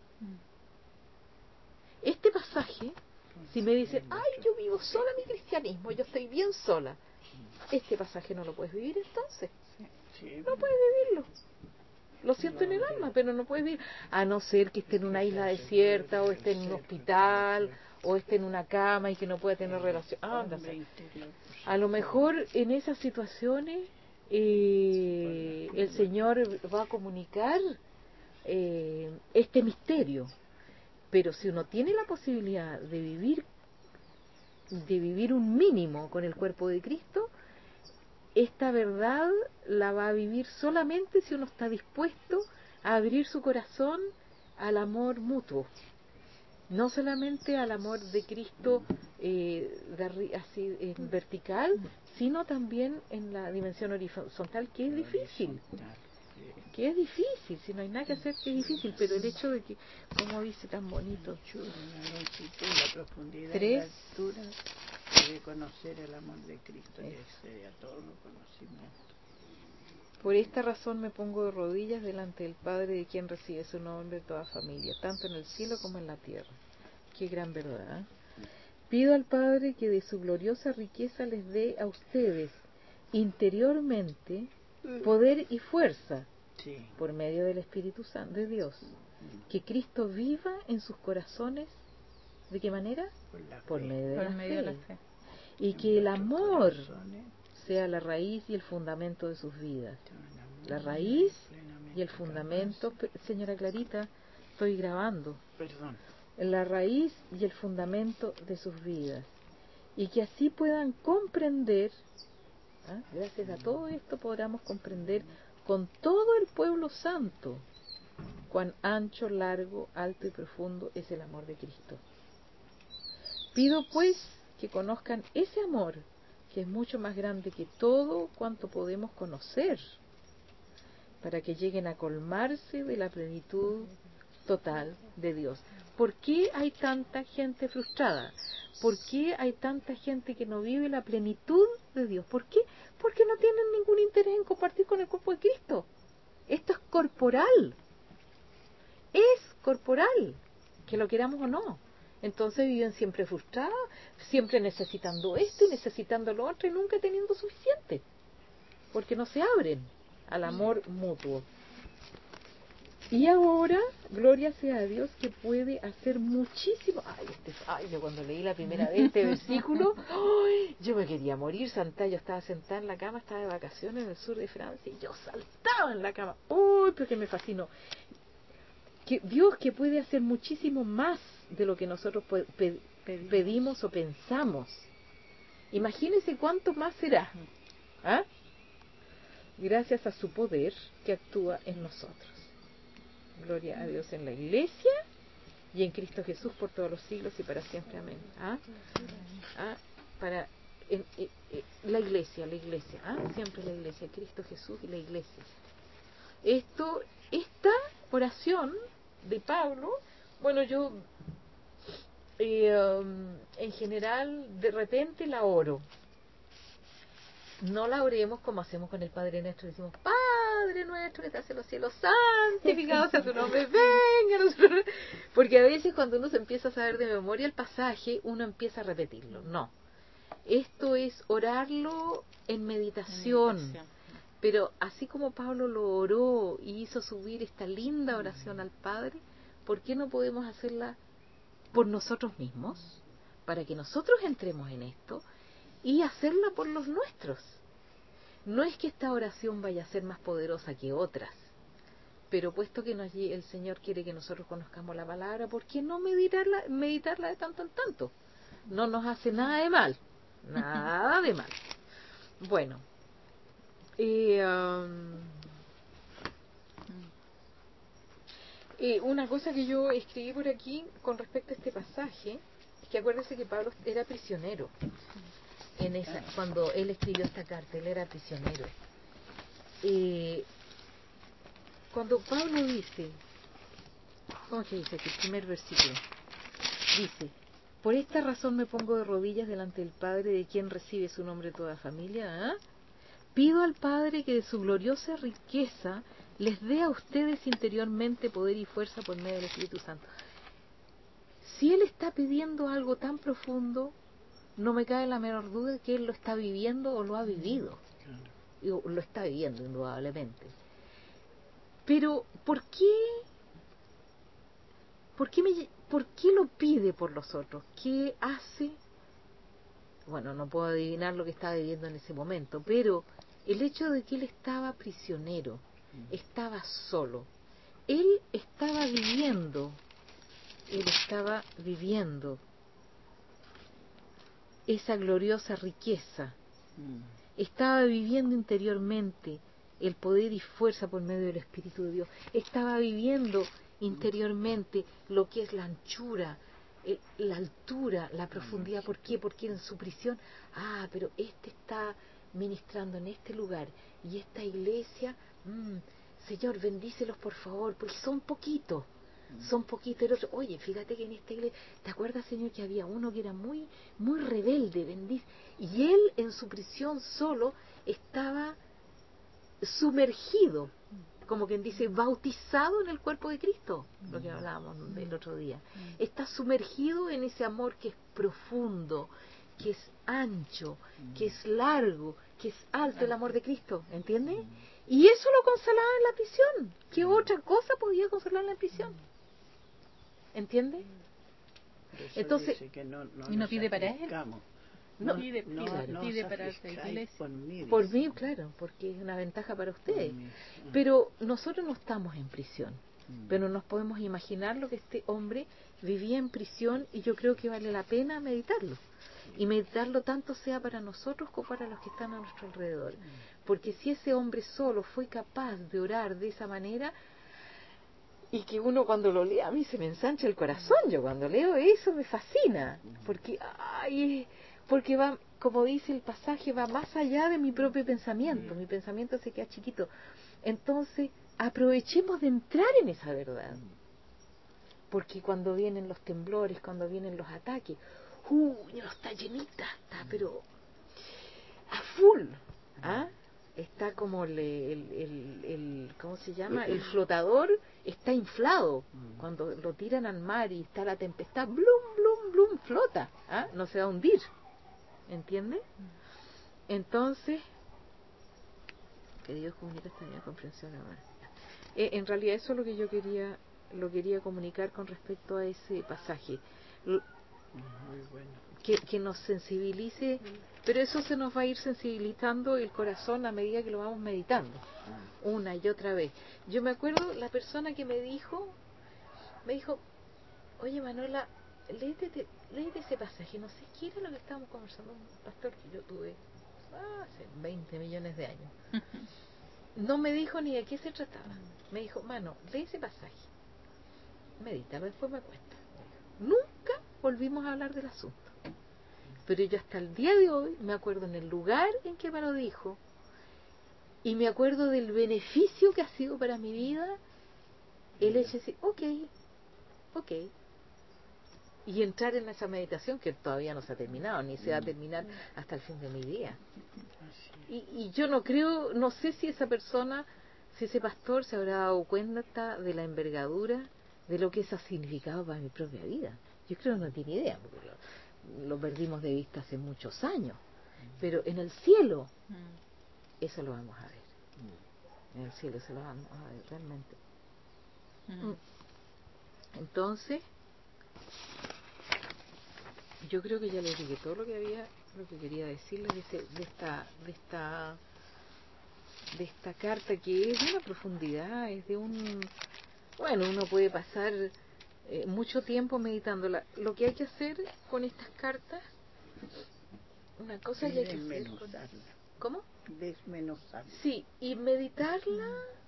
Este pasaje, si me dicen, ay, yo vivo sola mi cristianismo, yo estoy bien sola, este pasaje no lo puedes vivir entonces.
Sí.
No puedes vivirlo. Lo siento en el alma, pero no puedes vivir, a no ser que esté en una isla desierta, o esté en un hospital, o esté en una cama y que no pueda tener relación. Ah, no sé. A lo mejor en esas situaciones eh, el Señor va a comunicar eh, este misterio. Pero si uno tiene la posibilidad de vivir, de vivir un mínimo con el cuerpo de Cristo, esta verdad la va a vivir solamente si uno está dispuesto a abrir su corazón al amor mutuo, no solamente al amor de Cristo eh, de arri- así en vertical, sino también en la dimensión horizontal, que es difícil, que es difícil, si no hay nada que hacer, que es difícil, pero el hecho de que, como dice tan bonito,
La longitud, la profundidad,
Tres.
la altura de conocer el amor de Cristo que excede a todo conocimiento.
por esta razón me pongo de rodillas delante del Padre, de quien recibe su nombre toda familia, tanto en el cielo como en la tierra. Qué gran verdad. ¿eh? Pido al Padre que de su gloriosa riqueza les dé a ustedes interiormente poder y fuerza
Sí.
por medio del Espíritu Santo de Dios, que Cristo viva en sus corazones. ¿De qué manera?
Por la
Por
fe.
medio de,
Por
la,
medio
fe.
de la fe.
Y
En
que el
vuestros
amor
corazones
sea la raíz y el fundamento de sus vidas.
te van a
La
amar
raíz
plenamente
y el fundamento,
capaz.
pe- señora Clarita, estoy grabando,
Perdón.
la raíz y el fundamento de sus vidas. Y que así puedan comprender, ¿ah? gracias a todo esto podamos comprender con todo el pueblo santo cuán ancho, largo, alto y profundo es el amor de Cristo. Pido pues que conozcan ese amor, que es mucho más grande que todo cuanto podemos conocer, para que lleguen a colmarse de la plenitud total de Dios. ¿Por qué hay tanta gente frustrada? ¿Por qué hay tanta gente que no vive la plenitud de Dios? ¿Por qué? Porque no tienen ningún interés en compartir con el cuerpo de Cristo. Esto es corporal. Es corporal, que lo queramos o no. Entonces viven siempre frustrados, siempre necesitando esto y necesitando lo otro y nunca teniendo suficiente, porque no se abren al amor mutuo. Y ahora, gloria sea a Dios que puede hacer muchísimo. Ay, este, ay, yo cuando leí la primera vez este versículo, ay, yo me quería morir, Santa. Yo estaba sentada en la cama, estaba de vacaciones en el sur de Francia y yo saltaba en la cama. Uy, pero que me fascinó. Que Dios que puede hacer muchísimo más de lo que nosotros pe- pe- pedimos o pensamos. Imagínese cuánto más será. ¿Ah? Gracias a su poder que actúa en nosotros. Gloria a Dios en la iglesia y en Cristo Jesús por todos los siglos y para siempre. Amén. ¿Ah? ¿Ah? Para en, en, en, la iglesia, la iglesia. ¿Ah? Siempre la iglesia, Cristo Jesús y la iglesia. Esto, esta oración de Pablo, bueno, yo eh, um, en general de repente la oro, no la oremos como hacemos con el Padre Nuestro. Decimos, Padre Nuestro que estás en los cielos, santificado sea tu nombre, venga a nosotros. Porque a veces cuando uno se empieza a saber de memoria el pasaje, uno empieza a repetirlo. No. Esto es orarlo en meditación.
Meditación.
Pero así como Pablo lo oró y hizo subir esta linda oración al Padre, ¿por qué no podemos hacerla por nosotros mismos? Para que nosotros entremos en esto y hacerla por los nuestros. No es que esta oración vaya a ser más poderosa que otras, pero puesto que nos, el Señor quiere que nosotros conozcamos la palabra, ¿por qué no meditarla, meditarla de tanto en tanto? No nos hace nada de mal, nada de mal. Bueno, y, um, y una cosa que yo escribí por aquí con respecto a este pasaje, es que acuérdense que Pablo era prisionero. En esa, cuando él escribió esta carta, él era prisionero. Eh, cuando Pablo dice, ¿cómo se dice aquí? El primer versículo dice: por esta razón me pongo de rodillas delante del Padre, de quien recibe su nombre toda familia. ¿eh? Pido al Padre que de su gloriosa riqueza les dé a ustedes interiormente poder y fuerza por medio del Espíritu Santo. Si él está pidiendo algo tan profundo, no me cabe la menor duda de que él lo está viviendo o lo ha vivido. Claro. Lo está viviendo, indudablemente. Pero, ¿por qué? ¿Por qué, me, ¿Por qué lo pide por los otros? ¿Qué hace? Bueno, no puedo adivinar lo que estaba viviendo en ese momento, pero el hecho de que él estaba prisionero, estaba solo, él estaba viviendo, él estaba viviendo esa gloriosa riqueza, mm. estaba viviendo interiormente el poder y fuerza por medio del Espíritu de Dios, estaba viviendo interiormente lo que es la anchura, el, la altura, la profundidad. ¿Por qué? Porque en su prisión, ah, pero este está ministrando en este lugar y esta iglesia, mmm, Señor, bendícelos por favor, porque son poquitos. Son poquitos. El otro, oye, fíjate que en esta iglesia, ¿te acuerdas, Señor, que había uno que era muy muy rebelde, bendice? Y él en su prisión solo estaba sumergido, como quien dice, bautizado en el cuerpo de Cristo, lo que hablábamos el otro día. Está sumergido en ese amor que es profundo, que es ancho, que es largo, que es alto, el amor de Cristo, ¿entiendes? Y eso lo consolaba en la prisión. ¿Qué otra cosa podía consolar en la prisión? ¿Entiendes? Entonces,
no, no
y no pide para él.
No,
pide,
no,
pide,
no
pide para esa iglesia.
Por mí,
por mí, claro, porque es una ventaja para ustedes. Pero nosotros no estamos en prisión. Mm. Pero nos podemos imaginar lo que este hombre vivía en prisión, y yo creo que vale la pena meditarlo. Y meditarlo tanto sea para nosotros como para los que están a nuestro alrededor. Porque si ese hombre solo fue capaz de orar de esa manera, y que uno cuando lo lee, a mí se me ensancha el corazón, yo cuando leo eso me fascina, porque, ay, porque va, como dice el pasaje, va más allá de mi propio pensamiento, mi pensamiento se queda chiquito. Entonces, aprovechemos de entrar en esa verdad, porque cuando vienen los temblores, cuando vienen los ataques, ¡uh! No está llenita, está pero a full, ¿ah? Está como el, el, el, el, ¿cómo se llama? El flotador está inflado. Cuando lo tiran al mar y está la tempestad, blum, blum, blum, flota, ¿ah? No se va a hundir, ¿entiendes? Entonces, que Dios comunica esta misma comprensión ahora. Eh, en realidad eso es lo que yo quería, lo quería comunicar con respecto a ese pasaje. L-
Muy bueno.
Que, que nos sensibilice, pero eso se nos va a ir sensibilizando el corazón a medida que lo vamos meditando, una y otra vez. Yo me acuerdo la persona que me dijo, me dijo, oye Manuela, léete, léete ese pasaje, no sé qué era lo que estábamos conversando, un pastor que yo tuve hace veinte millones de años. No me dijo ni de qué se trataba, me dijo, Mano, lee ese pasaje, medítalo, después me cuenta. Nunca volvimos a hablar del asunto. Pero yo hasta el día de hoy me acuerdo en el lugar en que me lo dijo, y me acuerdo del beneficio que ha sido para mi vida el hecho de decir, ok, ok, y entrar en esa meditación que todavía no se ha terminado, ni se va a terminar hasta el fin de mi día. Y, y yo no creo, no sé si esa persona, si ese pastor se habrá dado cuenta de la envergadura de lo que eso ha significado para mi propia vida. Yo creo que no tiene idea, porque lo, lo perdimos de vista hace muchos años. Pero en el cielo, eso lo vamos a ver. En el cielo eso lo vamos a ver realmente. Entonces, yo creo que ya les dije todo lo que había, lo que quería decirles de, este, de esta, de esta, de esta carta, que es de una profundidad, es de un, bueno, uno puede pasar eh, mucho tiempo meditándola. Lo que hay que hacer con estas cartas, una cosa que hay que hacer.
Desmenuzarla.
¿Cómo?
Desmenuzarla.
Sí, y meditarla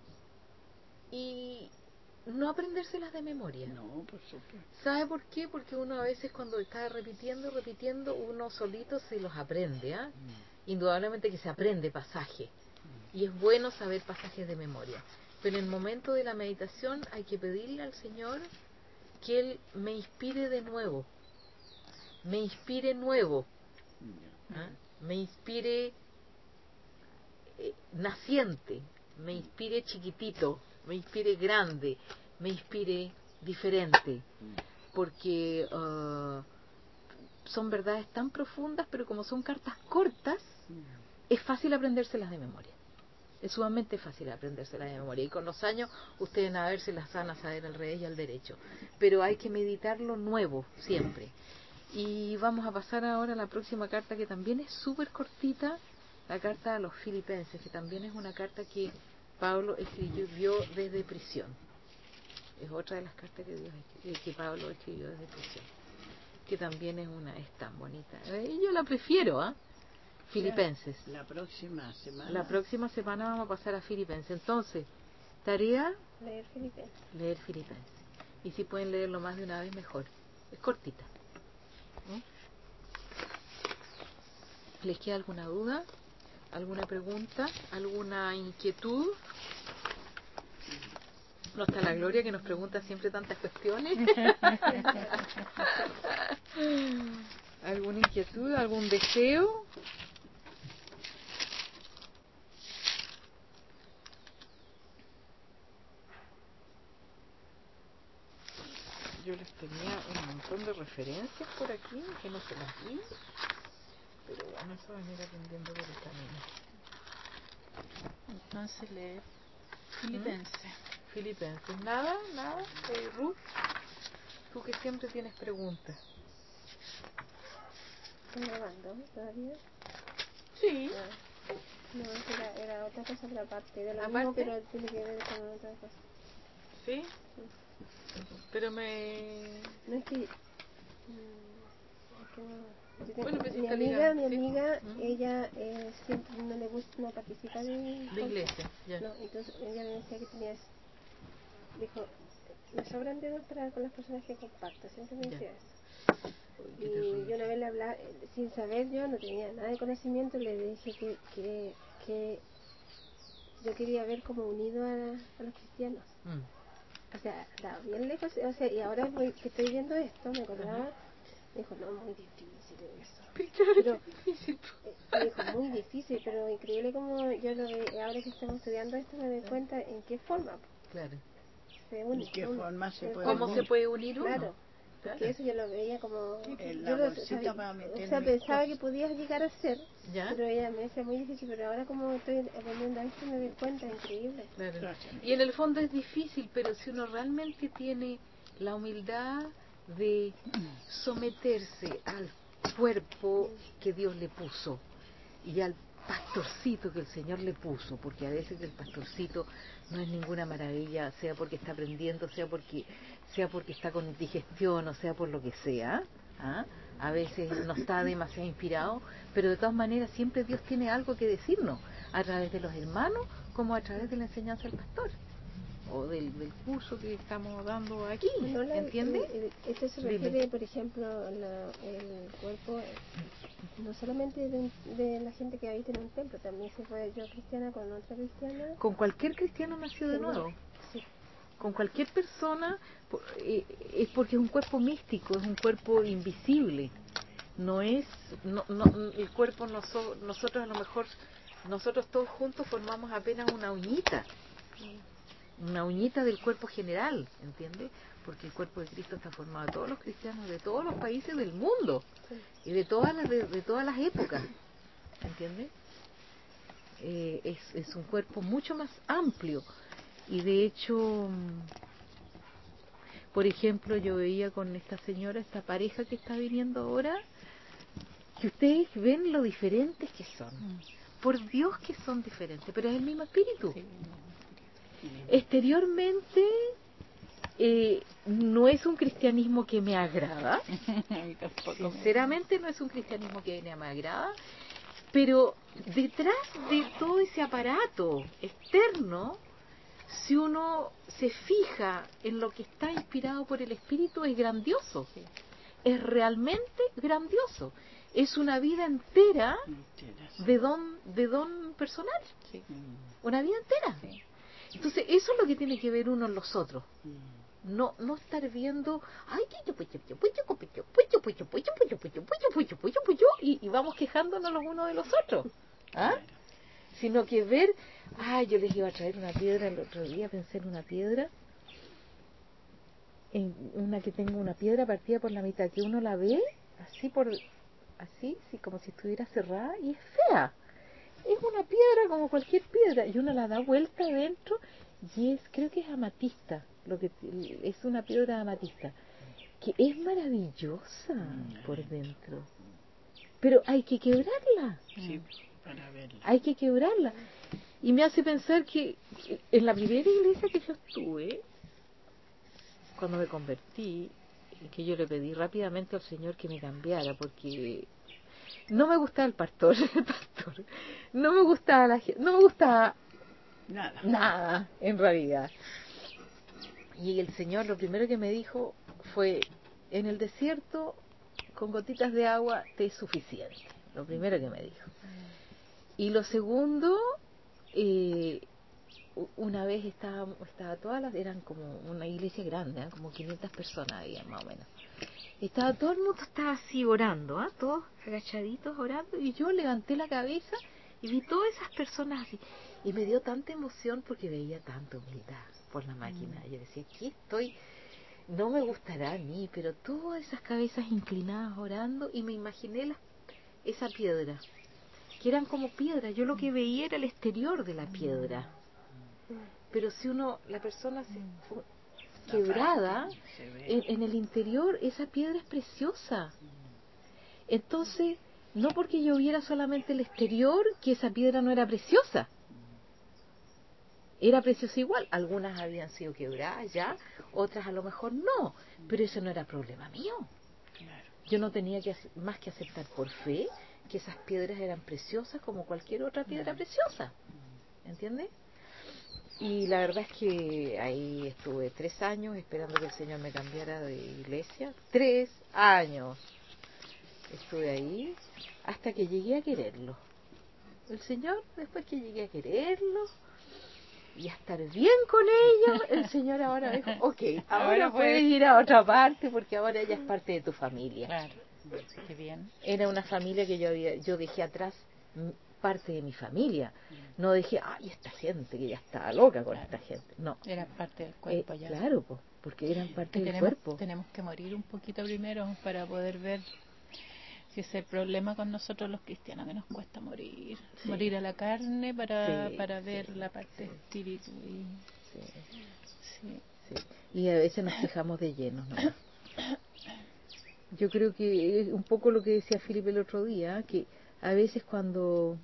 y no aprendérselas de memoria.
No, por supuesto.
¿Sabe por qué? Porque uno a veces cuando está repitiendo, repitiendo, uno solito se los aprende, ¿ah? Mm. Indudablemente que se aprende pasaje. Mm. Y es bueno saber pasajes de memoria. Pero en el momento de la meditación hay que pedirle al Señor que Él me inspire de nuevo. Me inspire nuevo. ¿Ah? Me inspire eh, naciente. Me inspire chiquitito. Me inspire grande. Me inspire diferente, porque uh, son verdades tan profundas, pero como son cartas cortas, es fácil aprendérselas de memoria. Es sumamente fácil aprendérselas de memoria, y con los años ustedes a ver si las van a saber al revés y al derecho, pero hay que meditar lo nuevo siempre. Y vamos a pasar ahora a la próxima carta, que también es súper cortita, la carta a los Filipenses, que también es una carta que Pablo escribió desde prisión. Es otra de las cartas que Dios escribió, que Pablo escribió desde prisión, que también es una es tan bonita. Eh, yo la prefiero, ¿ah? ¿eh? Filipenses.
La próxima semana.
La próxima semana vamos a pasar a Filipenses. Entonces, tarea
leer Filipenses.
Leer Filipenses. Y si pueden leerlo más de una vez, mejor. Es cortita. ¿Eh? ¿Les queda alguna duda? ¿Alguna pregunta? ¿Alguna inquietud? No está la Gloria, que nos pregunta siempre tantas cuestiones. ¿Alguna inquietud? ¿Algún deseo? Yo les tenía un montón de referencias por aquí que no se las di, pero bueno, eso van a ir aprendiendo por el camino.
Entonces leer Filipenses.
¿Mm? Filipenses. Nada, nada. Eh, Ruth, tú que siempre tienes preguntas.
¿Estás grabando todavía?
Sí.
Ah, no, era, era otra cosa, pero aparte de lo
¿Aparte?
mismo, pero tiene que ver con otra cosa.
¿Sí?
Sí.
Pero me...
No es que... mm, es que no... Yo tengo-
Bueno, pues si
mi
está
amiga,
ligado,
mi
sí.
amiga,
¿Mm?
ella eh, siempre no le gusta, no participa de...
De iglesia, ya.
No, entonces ella me decía que tenías... Dijo, me sobran dedos para con las personas que comparto, siempre me
Ya.
decía eso.
Uy, qué
Y
terrible.
yo una vez le hablaba, eh, sin saber, yo no tenía nada de conocimiento, le dije que, que, que yo quería ver como unido a, a los cristianos.
Mm.
O sea, estaba bien lejos, o sea, y ahora voy- que estoy viendo esto, me acordaba,
Ajá.
me dijo, no, muy difícil eso.
Pero claro,
Pero,
qué difícil.
eh, me dijo, muy difícil, pero increíble como yo lo ve, ahora que estamos estudiando esto me doy cuenta en qué forma
Claro.
se une.
¿De qué
uno.
forma se
El
puede
¿Cómo
unir?
se puede unir uno?
Claro, porque
Claro.
eso yo lo veía como...
En
yo
la
lo
bolsita
sabía-
para meter
o sea,
mis
pensaba
cosas.
que podías llegar a ser,
¿Ya?
pero ella me decía muy difícil, pero ahora como estoy aprendiendo esto me doy cuenta, increíble.
Claro.
Gracias.
Y en el fondo es difícil, pero si uno realmente tiene la humildad de someterse al cuerpo que Dios le puso y al pastorcito que el Señor le puso, porque a veces el pastorcito no es ninguna maravilla, sea porque está aprendiendo, sea porque sea porque está con indigestión, o sea por lo que sea, ¿ah? A veces no está demasiado inspirado, pero de todas maneras siempre Dios tiene algo que decirnos, a través de los hermanos como a través de la enseñanza del pastor o del, del curso que estamos dando aquí,
Bueno, la-
¿entiendes?
el- el- esto se
Dime.
refiere, por ejemplo, a la- el cuerpo, eh, no solamente de, un- de la gente que habita en un templo, también se puede yo cristiana con otra cristiana.
Con cualquier cristiano nació de
que no-
nuevo.
sí,
con cualquier persona, es porque es un cuerpo místico, es un cuerpo invisible. No es, no, no, el cuerpo, no so, nosotros a lo mejor, nosotros todos juntos formamos apenas una uñita, una uñita del cuerpo general, ¿entiendes? Porque el cuerpo de Cristo está formado de todos los cristianos de todos los países del mundo y de todas las, de, de todas las épocas, ¿entiendes? Eh, es, es un cuerpo mucho más amplio y de hecho, por ejemplo, yo veía con esta señora, esta pareja que está viniendo ahora, que ustedes ven lo diferentes que son. Por Dios que son diferentes, pero es el mismo espíritu. Sí. Exteriormente eh, no es un cristianismo que me agrada. Sinceramente no es un cristianismo que me agrada, pero detrás de todo ese aparato externo, si uno se fija en lo que está inspirado por el espíritu, es grandioso. Sí. Es realmente grandioso. Es una vida entera de don, de don personal. Sí. Una vida entera. Sí. Entonces, eso es lo que tiene que ver uno en los otros. No, no estar viendo, ay, y, y vamos quejándonos los unos de los otros. ¿Ah? Sino que ver, ay, yo les iba a traer una piedra el otro día, pensé en una piedra, en una que tengo una piedra partida por la mitad, que uno la ve así por así, sí, como si estuviera cerrada, y es fea. Es una piedra como cualquier piedra, y uno la da vuelta adentro, y es, creo que es amatista, lo que es una piedra amatista, que es maravillosa por dentro. Pero hay que quebrarla.
Sí, para verla.
Hay que quebrarla. Y me hace pensar que, que en la primera iglesia que yo estuve, cuando me convertí, que yo le pedí rápidamente al Señor que me cambiara, porque no me gustaba el pastor, el pastor, no me gustaba la gente, no me gustaba
nada,
nada en realidad. Y el Señor lo primero que me dijo fue, en el desierto con gotitas de agua te es suficiente, lo primero que me dijo. Y lo segundo, eh, una vez estaba, estaba todas las, eran como una iglesia grande, ¿eh? Como quinientas personas había más o menos. Estaba todo el mundo estaba así orando, ¿eh? Todos agachaditos orando, y yo levanté la cabeza y vi todas esas personas así, y me dio tanta emoción porque veía tanta humildad por la máquina. Mm. Yo decía, aquí estoy, no me gustará a mí, pero todas esas cabezas inclinadas orando, y me imaginé la, esa piedra, que eran como piedras. Yo lo que veía era el exterior de la piedra, pero si uno, la persona se quebrada, en, en el interior esa piedra es preciosa. Entonces, no porque yo viera solamente el exterior, que esa piedra no era preciosa. Era preciosa igual. Algunas habían sido quebradas ya, otras a lo mejor no, pero eso no era problema mío. Yo no tenía que hacer, más que aceptar por fe que esas piedras eran preciosas como cualquier otra piedra preciosa. ¿Entiendes? Y la verdad es que ahí estuve tres años esperando que el Señor me cambiara de iglesia. Tres años estuve ahí hasta que llegué a quererlo. El Señor, después que llegué a quererlo y a estar bien con ellos, el Señor ahora dijo, ok, ahora, ahora puedes ir a otra parte porque ahora ella es parte de tu familia.
Claro, qué bien.
Era una familia que yo había, yo dejé atrás, parte de mi familia. No dije, ay, esta gente que ya estaba loca con claro. esta gente. No.
Eran parte del cuerpo
eh,
ya.
Claro, pues, porque eran parte
que
del
tenemos,
cuerpo.
Tenemos que morir un poquito primero para poder ver si ese problema con nosotros los cristianos, que nos cuesta morir. Sí. Morir a la carne para, sí, para ver sí, la parte sí. espíritu. Y,
sí.
Sí.
Sí. Y a veces nos fijamos de lleno, ¿no? Yo creo que es un poco lo que decía Felipe el otro día, que a veces cuando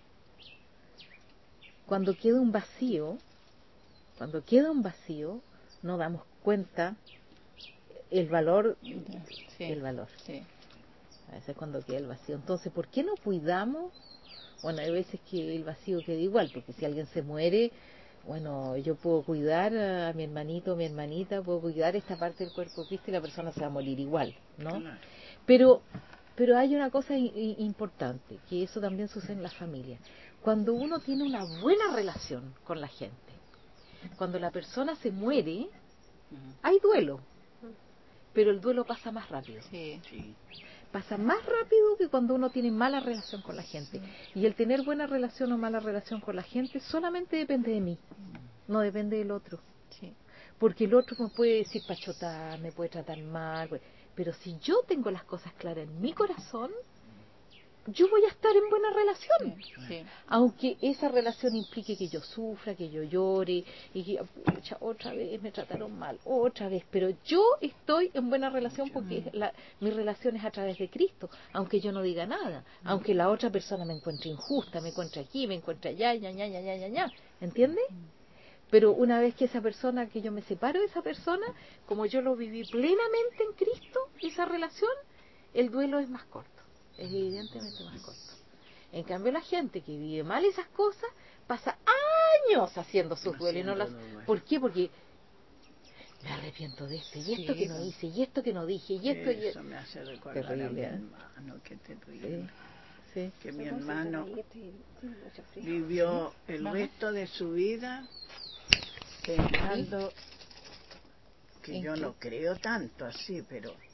cuando queda un vacío, cuando queda un vacío, no damos cuenta el valor, sí, el valor.
Sí.
A veces cuando queda el vacío. Entonces, ¿por qué no cuidamos? Bueno, hay veces que el vacío queda igual, porque si alguien se muere, bueno, yo puedo cuidar a mi hermanito o mi hermanita, puedo cuidar esta parte del cuerpo de Cristo y la persona se va a morir igual, ¿no? Claro. Pero pero hay una cosa i- importante, que eso también sucede en la familia. Cuando uno tiene una buena relación con la gente, Cuando la persona se muere, hay duelo, pero el duelo pasa más rápido.
Sí.
Sí.
Pasa más rápido que cuando uno tiene mala relación con la gente. Y el tener buena relación o mala relación con la gente solamente depende de mí, no depende del otro.
Sí.
Porque el otro me puede decir pachotar, me puede tratar mal, pues, pero si yo tengo las cosas claras en mi corazón, yo voy a estar en buena relación.
Sí, sí.
Aunque esa relación implique que yo sufra, que yo llore, y que pucha, otra vez me trataron mal, otra vez, pero yo estoy en buena relación porque la, mi relación es a través de Cristo, aunque yo no diga nada, aunque la otra persona me encuentre injusta, me encuentre aquí, me encuentre allá, ya, ya, ya, ya, ya, ya, ¿entiendes? Pero una vez que esa persona, que yo me separo de esa persona, como yo lo viví plenamente en Cristo, esa relación, el duelo es más corto, es evidentemente más corto. En cambio, la gente que vive mal esas cosas pasa años haciendo sus duelos y no las... ¿Por qué? Porque me arrepiento de esto, y esto
Sí,
que no
pues.
hice, y esto que no dije, y esto... y-
Eso me hace recordar
Terrible,
a mi
¿eh?
hermano, qué terrible.
Sí, sí.
Que mi
Luego siento
hermano
que estoy- tiene mucho frío.
vivió el
Ajá.
resto de su vida pensando que
¿En
yo
qué?
no creo tanto así, pero